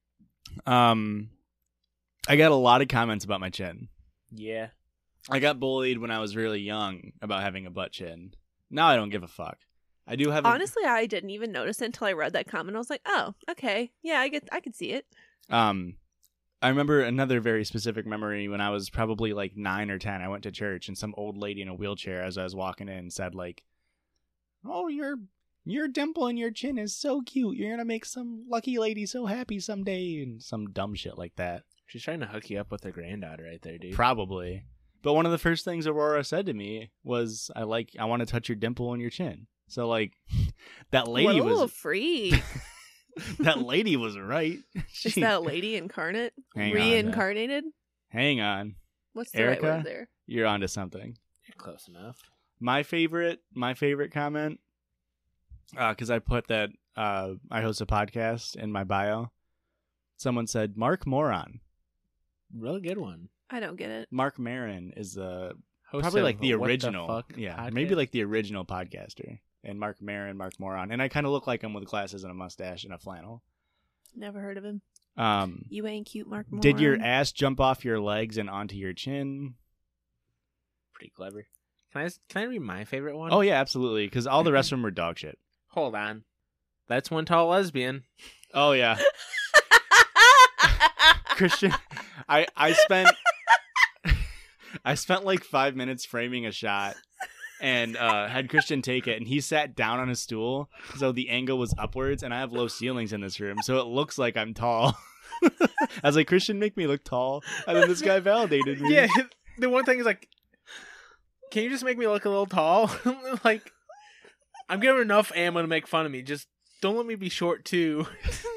Um, I got a lot of comments about my chin. Yeah. I got bullied when I was really young about having a butt chin. Now I don't give a fuck. I do have a, Honestly, I didn't even notice it until I read that comment. I was like, "Oh, okay, yeah, I get, I could see it." um I remember another very specific memory when I was probably like nine or ten. I went to church and some old lady in a wheelchair as I was walking in said like, "Oh, your your dimple in your chin is so cute. You're gonna make some lucky lady so happy someday," and some dumb shit like that. She's trying to hook you up with her granddaughter right there, dude. Probably. But one of the first things Aurora said to me was, "I like I want to touch your dimple in your chin." So like that lady what a little was freak. that lady was right. Is She- that lady incarnate? Hang on, Reincarnated? Hang on. What's the Erica? right word there? You're onto something. You're close enough. My favorite, my favorite comment, because I put that uh, I host a podcast in my bio. Someone said Mark Moron. Really good one. I don't get it. Mark Maron is the Host probably of like the What original, Fuck yeah, podcast. maybe like the original podcaster. And Mark Maron, Mark Moron, and I kind of look like him with glasses and a mustache and a flannel. Never heard of him. Um, You ain't cute, Mark Moran. did your ass jump off your legs and onto your chin? pretty clever. Can I can I read my favorite one? Oh yeah, absolutely. Because all the rest of them were dog shit. Hold on. That's one tall lesbian. Oh yeah, Christian. I I spent I spent like five minutes framing a shot and uh, had Christian take it, and he sat down on a stool, so the angle was upwards, and I have low ceilings in this room, so it looks like I'm tall. I was like, Christian, make me look tall, and then this guy validated me. Yeah. The one thing is like, can you just make me look a little tall? Like, I'm giving enough ammo to make fun of me. Just don't let me be short too.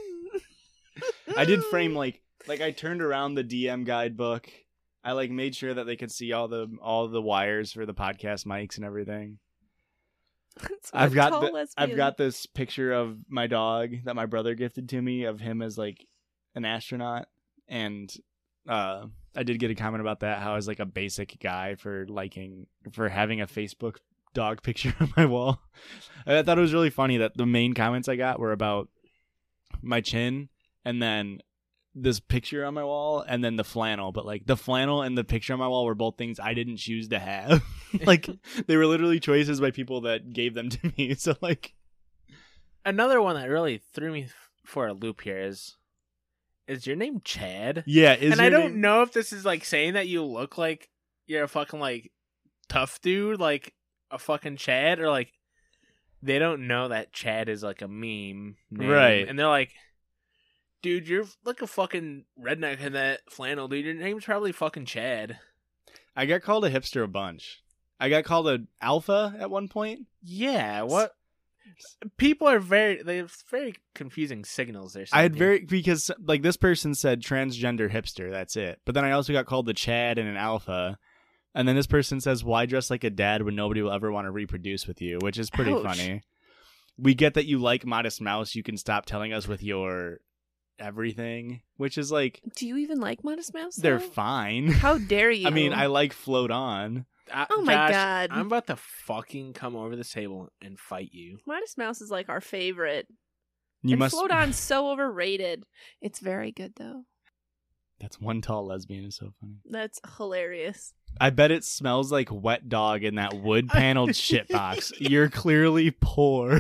I did frame like like I turned around the D M guidebook. I like made sure that they could see all the all the wires for the podcast mics and everything. That's I've one got tall the, lesbian. I've got this picture of my dog that my brother gifted to me of him as like an astronaut, and uh, I did get a comment about that. How I was like a basic guy for liking for having a Facebook dog picture on my wall. I thought it was really funny that the main comments I got were about my chin, and then this picture on my wall and then the flannel, but like the flannel and the picture on my wall were both things I didn't choose to have. Like they were literally choices by people that gave them to me. So like Another one that really threw me for a loop here is is your name Chad? yeah, is and I your don't name- know if this is like saying that you look like you're a fucking like tough dude, like a fucking Chad, or like they don't know that Chad is like a meme name. Right. And they're like, dude, you're like a fucking redneck in that flannel, dude. Your name's probably fucking Chad. I got called a hipster a bunch. I got called a alpha at one point. Yeah, what? People are very, they have very confusing signals there. I had very because like this person said transgender hipster, that's it. But then I also got called the Chad and an alpha. And then this person says, why dress like a dad when nobody will ever want to reproduce with you, which is pretty Ouch. funny. We get that you like Modest Mouse. You can stop telling us with your everything, which is like, Do you even like Modest Mouse? they're though? fine. How dare you? I mean, I like Float On. I, Oh my Josh, God. I'm about to fucking come over this table and fight you. Modest Mouse is like our favorite. You and must. Float On's so overrated. It's very good though. That's one tall lesbian is so funny. That's hilarious. I bet it smells like wet dog in that wood paneled shit box. You're clearly poor.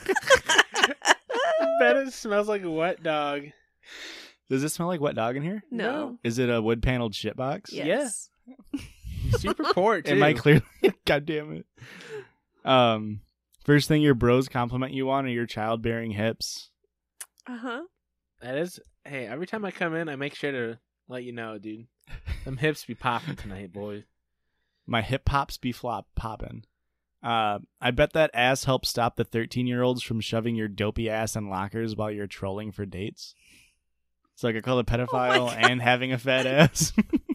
I bet it smells like a wet dog. Does it smell like wet dog in here? No. Is it a wood paneled shit box? Yes. Super poor, too. Am I clearly? God damn it. Um, first thing your bros compliment you on are your childbearing hips. Uh huh. That is, hey, every time I come in, I make sure to let you know, dude. Them hips be popping tonight, boy. My hip hops be flop popping. Uh, I bet that ass helps stop the thirteen year olds from shoving your dopey ass in lockers while you're trolling for dates. So I could call a pedophile God. and having a fat ass.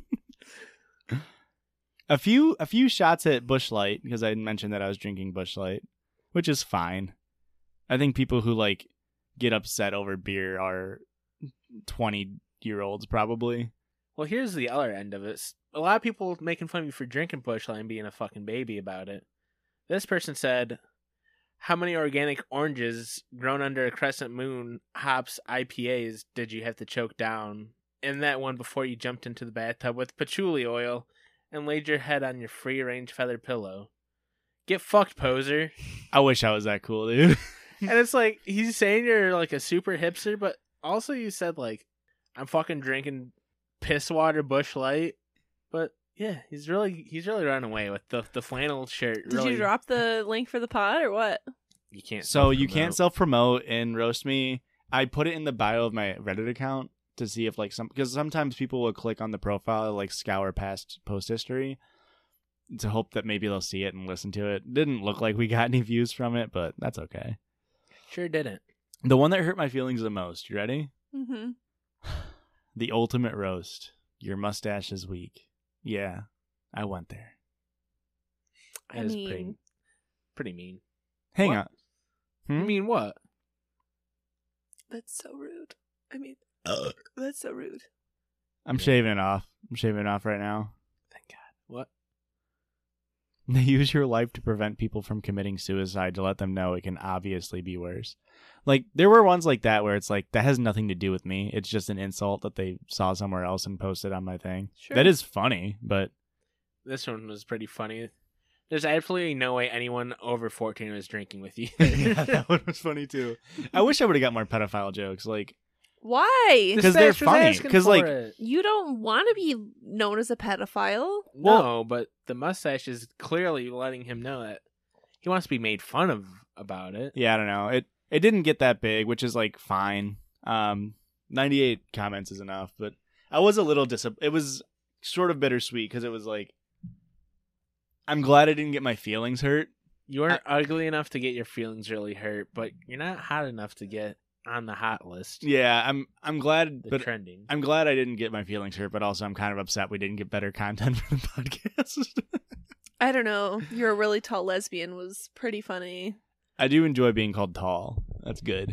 a few a few shots at Busch Light because I mentioned that I was drinking Busch Light, which is fine. I think people who like get upset over beer are twenty year olds probably. Well, here's the other end of it. A lot of people making fun of you for drinking Busch Light and being a fucking baby about it. This person said, how many organic oranges grown under a crescent moon hops I P As did you have to choke down in that one before you jumped into the bathtub with patchouli oil and laid your head on your free-range feather pillow? Get fucked, poser. I wish I was that cool, dude. And it's like, he's saying you're like a super hipster, but also you said like, I'm fucking drinking piss water Busch Light. But yeah, he's really he's really running away with the the flannel shirt. Did really, you drop the link for the pod or what? You can't. So you self-promote. can't self promote and roast me. I put it in the bio of my Reddit account to see if like some because sometimes people will click on the profile like scour past post history to hope that maybe they'll see it and listen to it. Didn't look like we got any views from it, but that's okay. Sure didn't. The one that hurt my feelings the most. You ready? Mm-hmm. The ultimate roast. Your mustache is weak. Yeah, I went there. I That is pretty, mean, pretty mean. Hang What? on. I Hmm? mean, what? that's so rude. I mean, that's so rude. I'm shaving it off. I'm shaving it off right now. Thank God. What? They use your life to prevent people from committing suicide to let them know it can obviously be worse. Like, there were ones like that where it's like, that has nothing to do with me. It's just an insult that they saw somewhere else and posted on my thing. Sure. That is funny, but This one was pretty funny. There's absolutely no way anyone over fourteen was drinking with you. yeah, that one was funny too. I wish I would have got more pedophile jokes. Like, Why? Because they're Stash was funny, asking 'cause, for like- it. You don't want to be known as a pedophile. No, but the mustache is clearly letting him know that he wants to be made fun of about it. yeah, I don't know. It it didn't get that big, which is like fine. Um, ninety-eight comments is enough, but I was a little dis. It was sort of bittersweet because it was like, I'm glad I didn't get my feelings hurt. You aren't ugly enough to get your feelings really hurt, but you're not hot enough to get on the hot list. Yeah, I'm I'm glad, The but trending. I'm glad I didn't get my feelings hurt. But also, I'm kind of upset we didn't get better content for the podcast. I don't know. You're a really tall lesbian was pretty funny. I do enjoy being called tall. That's good.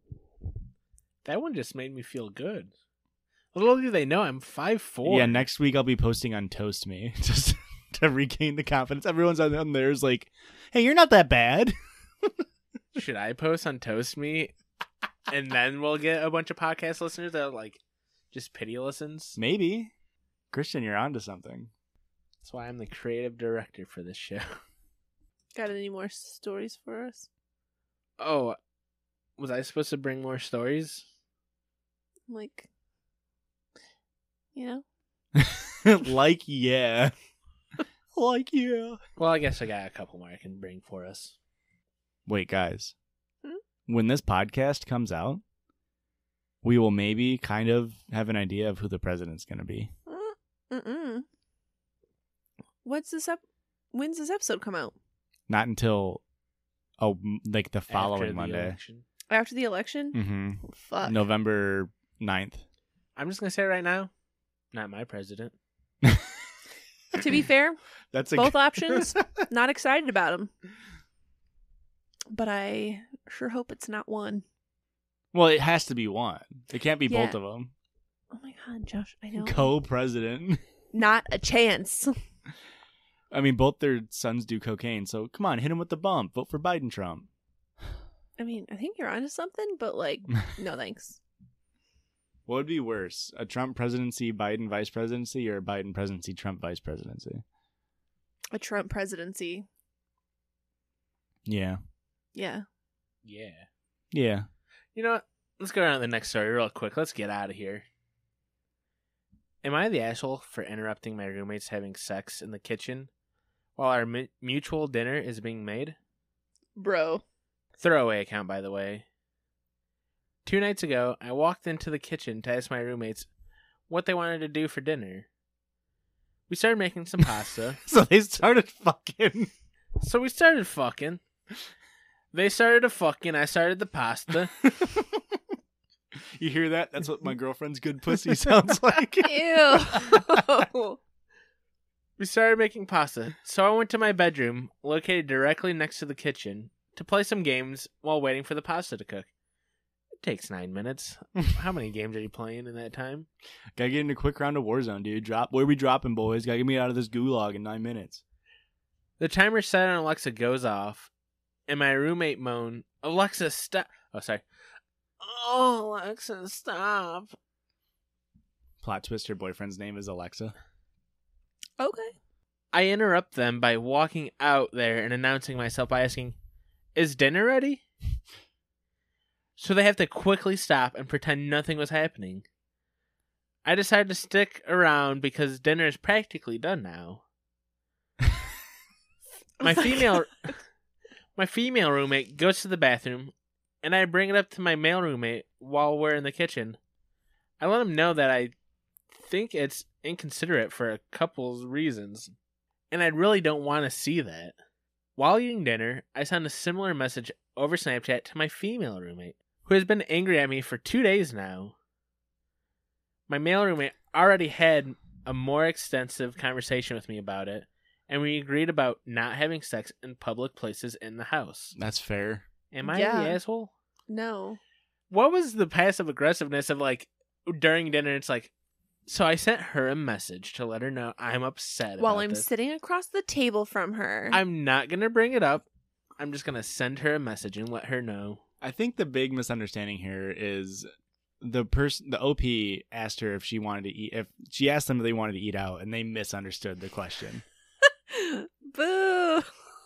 That one just made me feel good. Little do they know I'm five four. Yeah, next week I'll be posting on Toast Me just to regain the confidence. Everyone's on, on theirs like, hey, you're not that bad. Should I post on Toast Me? And then we'll get a bunch of podcast listeners that are like, Just pity listens. Maybe. Christian, you're onto something. That's why I'm the creative director for this show. Got any more stories for us? Oh, was I supposed to bring more stories? Like, you know? Like, yeah. Like, yeah. Well, I guess I got a couple more I can bring for us. Wait, guys. Hmm? When this podcast comes out, we will maybe kind of have an idea of who the president's going to be. Mm-mm. What's this up? When's this episode come out? Not until, oh, m- like the following After the Monday. election. After the election? Mm-hmm. Fuck. November ninth. I'm just gonna say right now, not my president. To be fair, That's a both g- options, not excited about them. But I sure hope it's not one. Well, it has to be one. It can't be Yeah. both of them. Oh my god, Josh, I know. Co-president. Not a chance. I mean, both their sons do cocaine, so come on, hit him with the bump. Vote for Biden Trump. I mean, I think you're onto something, but like, no thanks. What would be worse? A Trump presidency, Biden vice presidency, or a Biden presidency, Trump vice presidency? A Trump presidency. Yeah. Yeah. Yeah. Yeah. You know what? Let's go on to the next story real quick. Let's get out of here. Am I the asshole for interrupting my roommates having sex in the kitchen while our mu- mutual dinner is being made? Bro. Throwaway account, by the way. Two nights ago, I walked into the kitchen to ask my roommates what they wanted to do for dinner. We started making some pasta. So they started fucking. So we started fucking. They started to fucking. I started the pasta. You hear that? That's what my girlfriend's good pussy sounds like. Ew. We started making pasta, so I went to my bedroom, located directly next to the kitchen, to play some games while waiting for the pasta to cook. It takes nine minutes. How many games are you playing in that time? Gotta get in a quick round of Warzone, dude. Drop. Where we dropping, boys? Gotta get me out of this gulag in nine minutes. The timer set on Alexa goes off, and my roommate moan, Alexa, stop. Oh, sorry. Oh, Alexa, stop. Plot twist, her boyfriend's name is Alexa. Okay. I interrupt them by walking out there and announcing myself by asking, is dinner ready? So they have to quickly stop and pretend nothing was happening. I decided to stick around because dinner is practically done now. My female my female roommate goes to the bathroom, and I bring it up to my male roommate while we're in the kitchen. I let him know that I think it's inconsiderate for a couple's reasons, and I really don't want to see that. While eating dinner, I sent a similar message over Snapchat to my female roommate, who has been angry at me for two days now. My male roommate already had a more extensive conversation with me about it, and we agreed about not having sex in public places in the house. That's fair. Am I Yeah. the asshole? No. What was the passive aggressiveness of, like, during dinner, it's like, so I sent her a message to let her know I'm upset While about I'm this. sitting across the table from her. I'm not going to bring it up. I'm just going to send her a message and let her know. I think the big misunderstanding here is the person, the O P asked her if she wanted to eat, if she asked them if they wanted to eat out, and they misunderstood the question. Boo.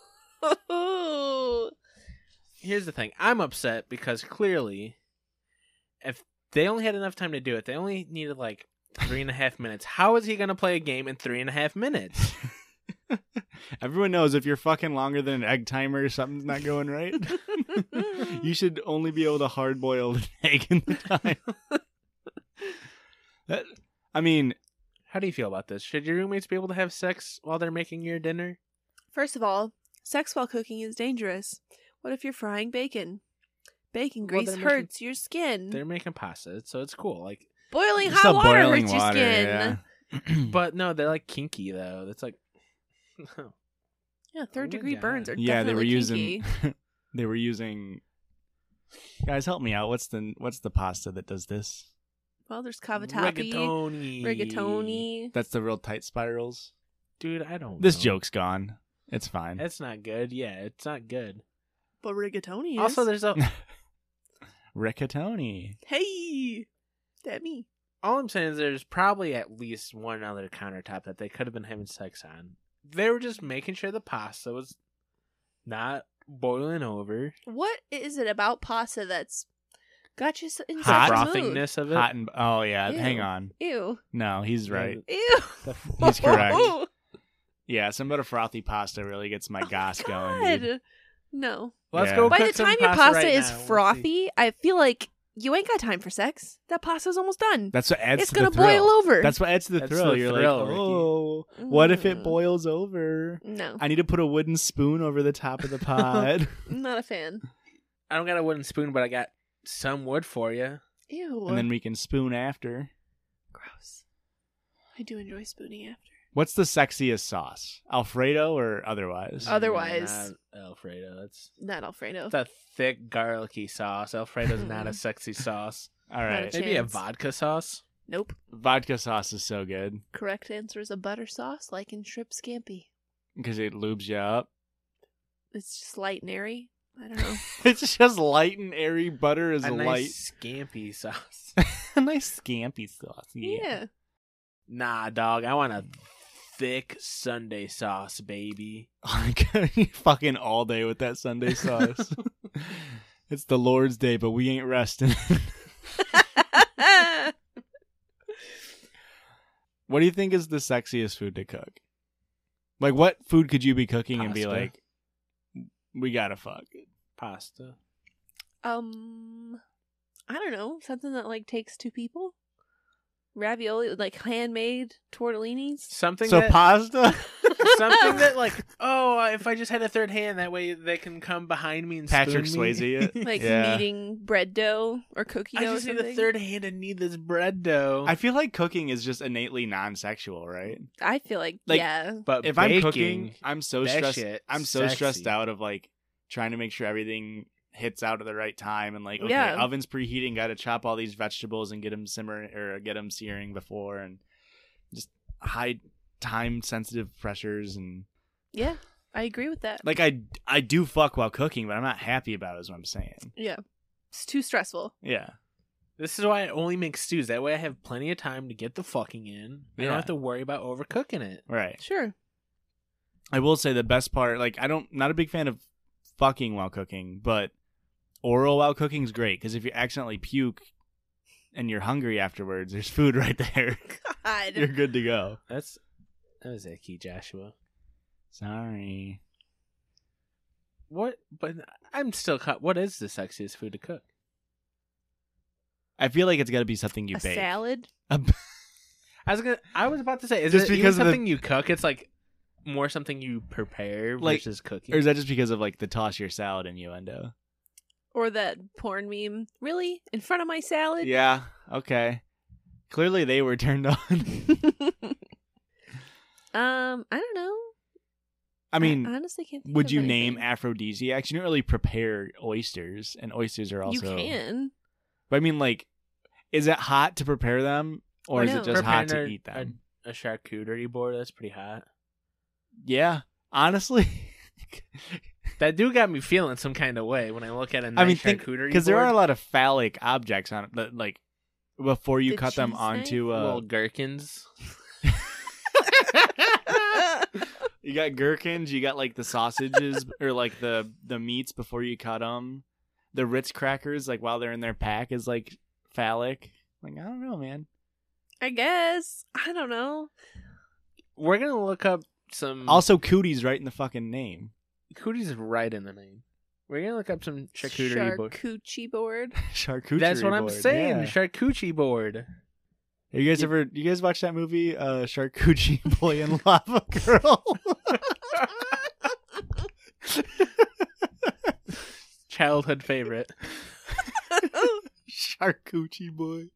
Here's the thing. I'm upset because clearly, if they only had enough time to do it, they only needed like three and a half minutes. How is he going to play a game in three and a half minutes? Everyone knows if you're fucking longer than an egg timer, something's not going right. You should only be able to hard boil an egg in the time. That, I mean, How do you feel about this? Should your roommates be able to have sex while they're making your dinner? First of all, sex while cooking is dangerous. What if you're frying bacon? Bacon Well, grease they're making- hurts your skin. They're making pasta, so it's cool. Like, Boiling just hot a water boiling hurts your water, skin. yeah. but no, they're like kinky though. That's like, Yeah, third my degree God. burns are Yeah, they were definitely using. kinky. They were using. Guys, help me out. What's the what's the pasta that does this? Well, there's cavatappi, rigatoni. rigatoni. That's the real tight spirals. Dude, I don't. This know. joke's gone. It's fine. That's not good. Yeah, it's not good. But rigatoni is. Also, there's a Rigatoni. Hey! That me. All I'm saying is there's probably at least one other countertop that they could have been having sex on. They were just making sure the pasta was not boiling over. What is it about pasta that's got you in Hot such a mood? Frothingness of it. Hot and oh yeah, Ew. hang on. Ew. No, he's right. Ew. He's correct. Yeah, some bit of frothy pasta really gets my Oh goss my going. Dude. God. No. Let's Yeah. go By cook the some time your pasta pasta right is now. We'll see. frothy, I feel like you ain't got time for sex. That pasta's almost done. That's what adds It's to gonna the thrill. boil over. That's what adds to the That's thrill. the You're thrill, like, Ricky. oh, what if it Mm. boils over? No, I need to put a wooden spoon over the top of the pot. I'm not a fan. I don't got a wooden spoon, but I got some wood for you. Ew. And then we can spoon after. Gross. I do enjoy spooning after. What's the sexiest sauce? Alfredo or otherwise? Otherwise- Not Alfredo. That's Not Alfredo. it's a thick garlicky sauce. Alfredo's not a sexy sauce. All right. a Maybe a chance. vodka sauce. Nope. Vodka sauce is so good Correct answer is a butter sauce, like in shrimp scampi. because it lubes you up. It's just light and airy. I don't know. It's just light and airy. Butter is a light. nice scampy sauce. a nice scampy sauce. Yeah. Yeah. Nah, dog. I want a thick Sunday sauce, baby. Oh my god, you fucking all day with that Sunday sauce. It's the Lord's Day, but we ain't resting. What do you think is the sexiest food to cook? Like, what food could you be cooking and be Pasta. like, we gotta fuck? Pasta. um, I don't know. Something that like takes two people. Ravioli, like handmade tortellinis. Something So that pasta? something that like, oh, if I just had a third hand, that way they can come behind me and Patrick spoon me. Swayze it? Like Yeah. kneading bread dough or cookie I dough. just or need a something. third hand and need this bread dough. I feel like cooking is just innately non-sexual, right? I feel like, Like, yeah. but If baking, I'm cooking, I'm so that stressed. shit I'm so sexy. stressed out of like trying to make sure everything hits out at the right time and like okay, Yeah. oven's preheating, got to chop all these vegetables and get them simmering or get them searing before, and just high time sensitive pressures and Yeah, I agree with that. like I I do fuck while cooking, but I'm not happy about it. Is what I'm saying. Yeah. It's too stressful. Yeah. This is why I only make stews. That way I have plenty of time to get the fucking in. I Yeah. don't have to worry about overcooking it. Right. Sure. I will say the best part, like I don't, not a big fan of fucking while cooking, but oral while cooking is great because if you accidentally puke and you're hungry afterwards, there's food right there. You're God. good to go. That's that was icky, Joshua. Sorry. What? But I'm still caught. What is the sexiest food to cook? I feel like it's got to be something you A bake. salad? A- I was gonna. I was about to say, is Just it even because of the- something you cook? It's like more something you prepare Like- versus cooking. or is that just because of like the toss your salad innuendo? Or that porn meme? Really? In front of my salad? Yeah. Okay. Clearly they were turned on. um, I don't know. I mean, I honestly can't think would of you name anything. aphrodisiacs? You don't really prepare oysters, and oysters are also. You can. But I mean, like, is it hot to prepare them, or I is it know. just hot to Preparing a- eat them? A, a charcuterie board, that's pretty hot. Yeah, honestly. That do got me feeling some kind of way when I look at a nice I mean, think charcuterie because there are a board. lot of phallic objects on it, that, like before you The cut them cheese onto. Uh, little gherkins. you got gherkins, you got like the sausages or like the the meats before you cut them. The Ritz crackers, like while they're in their pack, is like phallic. Like I don't know, man. I guess. I don't know. We're gonna look up some. Also, cooties right in the fucking name. cooties is right in the name. We're gonna look up some charcuterie board. Charcuterie board. Charcuterie. That's what I'm board, saying. yeah. Charcuterie board. Have you guys ever? You guys watch that movie, uh, Charcuterie Boy and Lava Girl? Childhood favorite. Charcuterie Boy.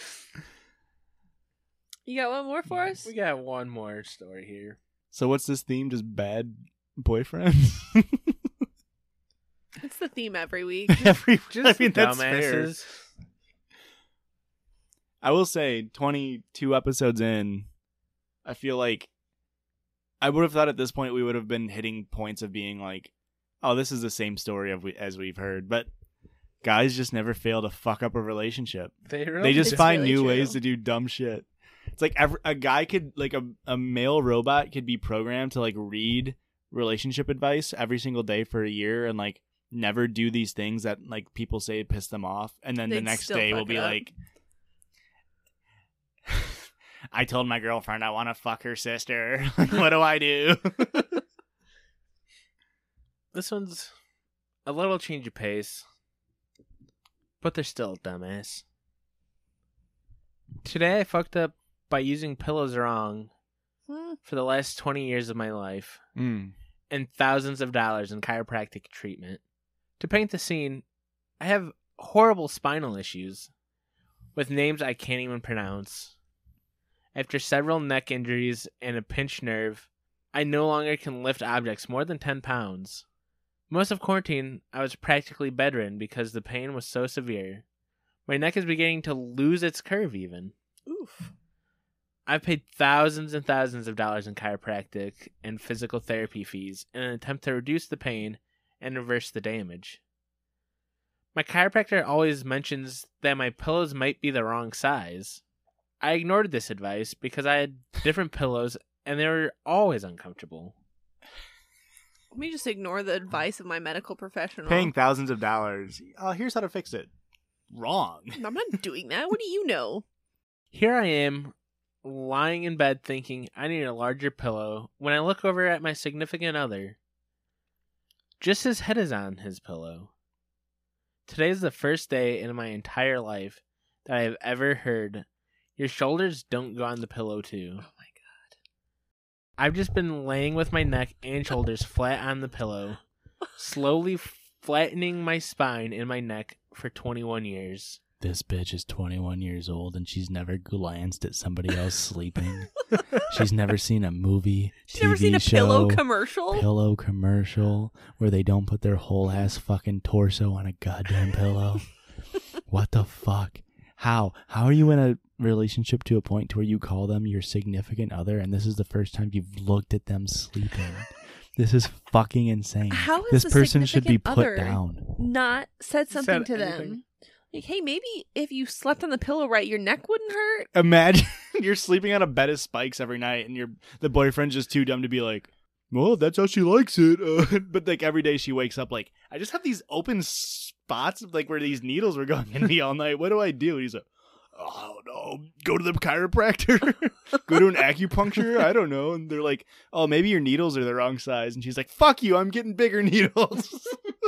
You got one more for us? We got one more story here. So what's this theme? Just bad boyfriends? It's the theme every week. Every, Just I mean, that's fair. dumbasses. I will say, twenty-two episodes in, I feel like I would have thought at this point we would have been hitting points of being like, oh, this is the same story of we, as we've heard. But guys just never fail to fuck up a relationship. They really They just It's find really new true. ways to do dumb shit. It's like every, a guy could, like a, a male robot could be programmed to like read relationship advice every single day for a year and like never do these things that like people say piss them off. And then the They'd next still day will fuck be it up. like, I told my girlfriend I want to fuck her sister. What do I do? This one's a little change of pace, but they're still a dumbass. Today I fucked up by using pillows wrong Hmm. for the last twenty years of my life Mm. and thousands of dollars in chiropractic treatment. To paint the scene, I have horrible spinal issues with names I can't even pronounce. After several neck injuries and a pinched nerve, I no longer can lift objects more than ten pounds. Most of quarantine, I was practically bedridden because the pain was so severe. My neck is beginning to lose its curve even. Oof. I've paid thousands and thousands of dollars in chiropractic and physical therapy fees in an attempt to reduce the pain and reverse the damage. My chiropractor always mentions that my pillows might be the wrong size. I ignored this advice because I had different pillows and they were always uncomfortable. Let me just ignore the advice of my medical professional. Paying thousands of dollars. Oh, here's how to fix it. Wrong. I'm not doing that. What do you know? Here I am, lying in bed thinking I need a larger pillow when I look over at my significant other. Just his head is on his pillow. Today is the first day in my entire life that I have ever heard, your shoulders don't go on the pillow too. Oh my god. I've just been laying with my neck and shoulders flat on the pillow, slowly flattening my spine and my neck for twenty-one years. This bitch is twenty-one years old and she's never glanced at somebody else sleeping. She's never seen a movie, She's T V never seen a show, pillow commercial. pillow commercial where they don't put their whole ass fucking torso on a goddamn pillow. What the fuck? How? How are you in a relationship to a point to where you call them your significant other and this is the first time you've looked at them sleeping? This is fucking insane. How is this the person should be significant put other down. Not said something Said to anything. them. Like, hey, maybe if you slept on the pillow right, your neck wouldn't hurt. Imagine you're sleeping on a bed of spikes every night and your the boyfriend's just too dumb to be like, well, that's how she likes it. Uh, but like every day she wakes up like, I just have these open spots of like where these needles were going in me all night. What do I do? And he's like, oh, I don't know. Go to the chiropractor. Go to an acupuncture. I don't know. And they're like, oh, maybe your needles are the wrong size. And she's like, fuck you. I'm getting bigger needles.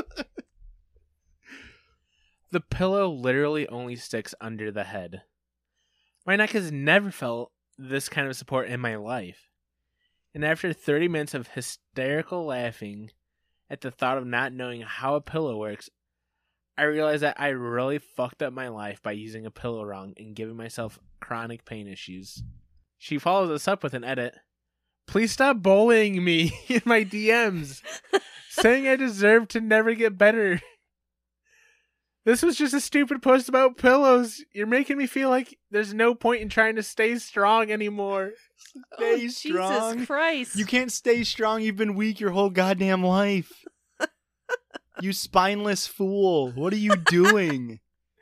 The pillow literally only sticks under the head. My neck has never felt this kind of support in my life. And after thirty minutes of hysterical laughing at the thought of not knowing how a pillow works, I realized that I really fucked up my life by using a pillow wrong and giving myself chronic pain issues. She follows us up with an edit. Please stop bullying me in my D Ms, saying I deserve to never get better. This was just a stupid post about pillows. You're making me feel like there's no point in trying to stay strong anymore. Stay oh, strong. Jesus Christ. You can't stay strong. You've been weak your whole goddamn life. You spineless fool. What are you doing?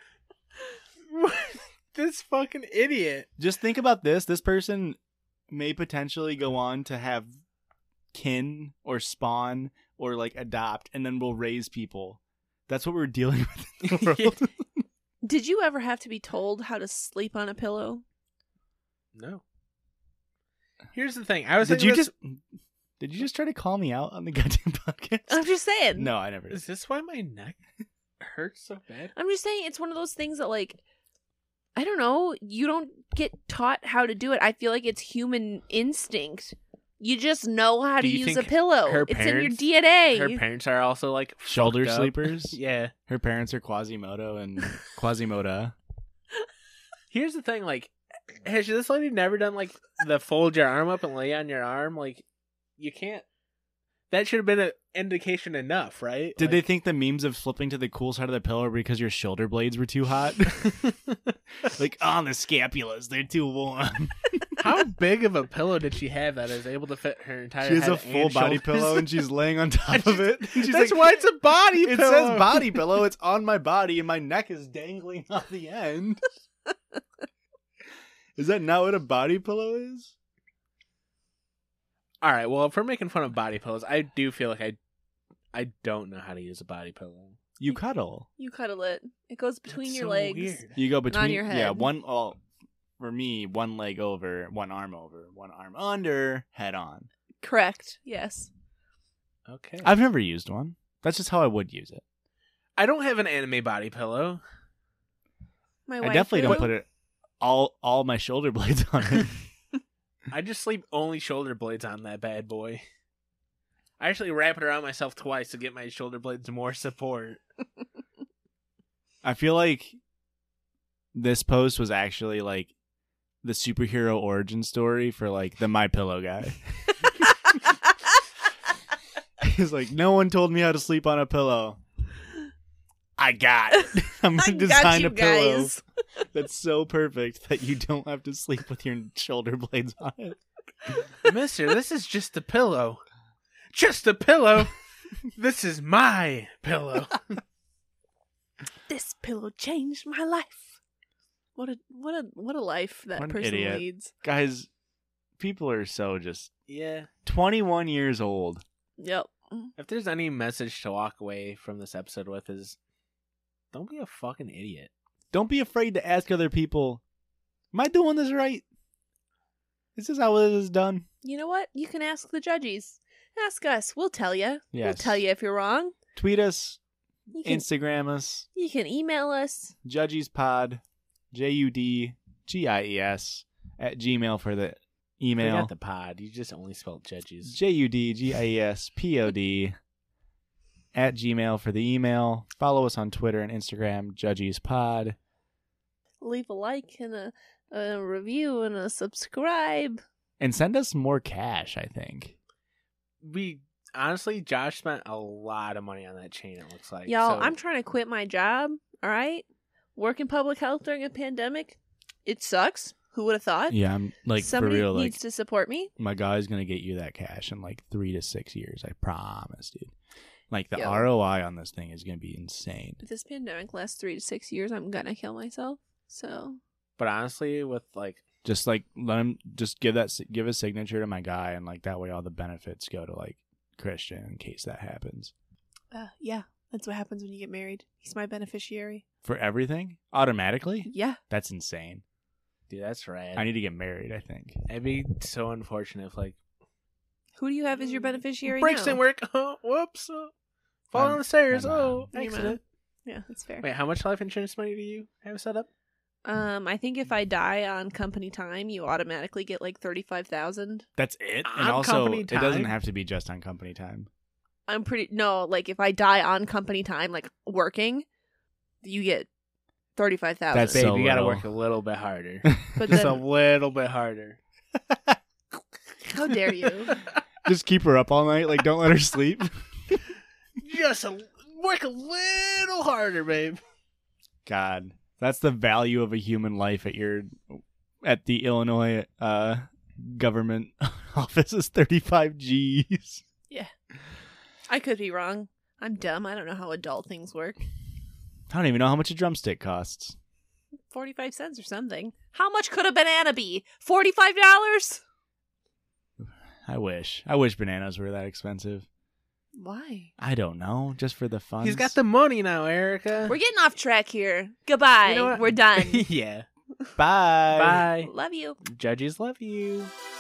This fucking idiot. Just think about this. This person may potentially go on to have kin or spawn or like adopt and then will raise people. That's what we're dealing with in the world. Did you ever have to be told how to sleep on a pillow? No. Here's the thing. I was Did thinking you this- just Did you just try to call me out on the goddamn podcast? I'm just saying. No, I never did. Is this why my neck hurts so bad? I'm just saying it's one of those things that, like, I don't know, you don't get taught how to do it. I feel like it's human instinct. You just know how Do to you use a think pillow. her It's in your parents- D N A. Her parents are also like Shoulder fucked up. sleepers? Yeah. Her parents are Quasimodo and Quasimoda. Here's the thing, like, has this lady never done like the fold your arm up and lay on your arm? Like, you can't. that should have been an indication enough, right? Did they think the memes of flipping to the cool side of the pillow were because your shoulder blades were too hot? Like, on the scapulas, they're too warm. How big of a pillow did she have that is able to fit her entire She has head a full and body shoulders? pillow and she's laying on top of it. She's That's like, why it's a body it pillow. says body pillow. It's on my body and my neck is dangling off the end. Is that not what a body pillow is? All right, well, if we're making fun of body pillows, I do feel like I I don't know how to use a body pillow. You cuddle. You cuddle it. It goes between That's your so legs. weird. You go between your Yeah, head. one oh, for me, one leg over, one arm over, one arm under, head on. Correct. Yes. Okay. I've never used one. That's just how I would use it. I don't have an anime body pillow. My I wife definitely don't will. put it all all my shoulder blades on it. I just sleep only shoulder blades on that bad boy. I actually wrap it around myself twice to get my shoulder blades more support. I feel like this post was actually like the superhero origin story for like the My Pillow guy. He's like, no one told me how to sleep on a pillow. I got it. I'm I gonna got design you a pillow guys. that's so perfect that you don't have to sleep with your shoulder blades on it. Mister, this is just a pillow. Just a pillow. This is my pillow. This pillow changed my life. What a what a what a life that What an person idiot. leads. Guys, people are so just Yeah. twenty-one years old. Yep. If there's any message to walk away from this episode with is don't be a fucking idiot. Don't be afraid to ask other people, am I doing this right? Is this how it is done? You know what? You can ask the judges. Ask us. We'll tell you. We'll Yes. tell you if you're wrong. Tweet us, You can, Instagram us, you can email us. judgiespod, J U D G I E S, at Gmail for the You email. got the pod. You just only spelled judges. J U D G I E S P O D at Gmail for the email. Follow us on Twitter and Instagram, judgiespod. Leave a like and a, a review and a subscribe. And send us more cash, I think. We honestly, Josh spent a lot of money on that chain. It looks like Y'all, So- I'm trying to quit my job. All right, work in public health during a pandemic. It sucks. Who would have thought? Yeah, I'm like, Somebody for real, like, needs to support me. my guy's gonna get you that cash in like three to six years. I promise, dude. Like the Yo. R O I on this thing is gonna be insane. If this pandemic lasts three to six years, I'm gonna kill myself. So But honestly, with like Just like let him just give that give a signature to my guy, and like that way all the benefits go to like Christian in case that happens. uh, yeah, that's what happens when you get married. He's my beneficiary. For everything automatically. Yeah. That's insane. dude, that's rad. I need to get married. I think. It'd be so unfortunate if like Who do you have as your beneficiary brakes now? didn't work. Oh, whoops! Oh, fall My- down the stairs. my Oh, mom. Your accident. Yeah, that's fair. Wait, how much life insurance money do you have set up? Um, I think if I die on company time, you automatically get like thirty-five thousand. That's it. And On also, company it doesn't time? have to be just on company time. I'm pretty no, like if I die on company time, like working, you get thirty-five thousand. That's Babe, so you gotta little. work a little bit harder. But Just a then, little bit harder. how dare you? Just keep her up all night. Like, don't let her sleep. Just a, work a little harder, babe. God, that's the value of a human life at your at the Illinois uh, government office is thirty-five G's. I could be wrong. I'm dumb. I don't know how adult things work. I don't even know how much a drumstick costs. Forty-five cents or something. How much could a banana be? Forty-five dollars? I wish. I wish bananas were that expensive. Why? I don't know. Just for the fun. He's got the money now, Erica. We're getting off track here. Goodbye. You know what? We're done. yeah. Bye. Bye. Love you. Judges love you.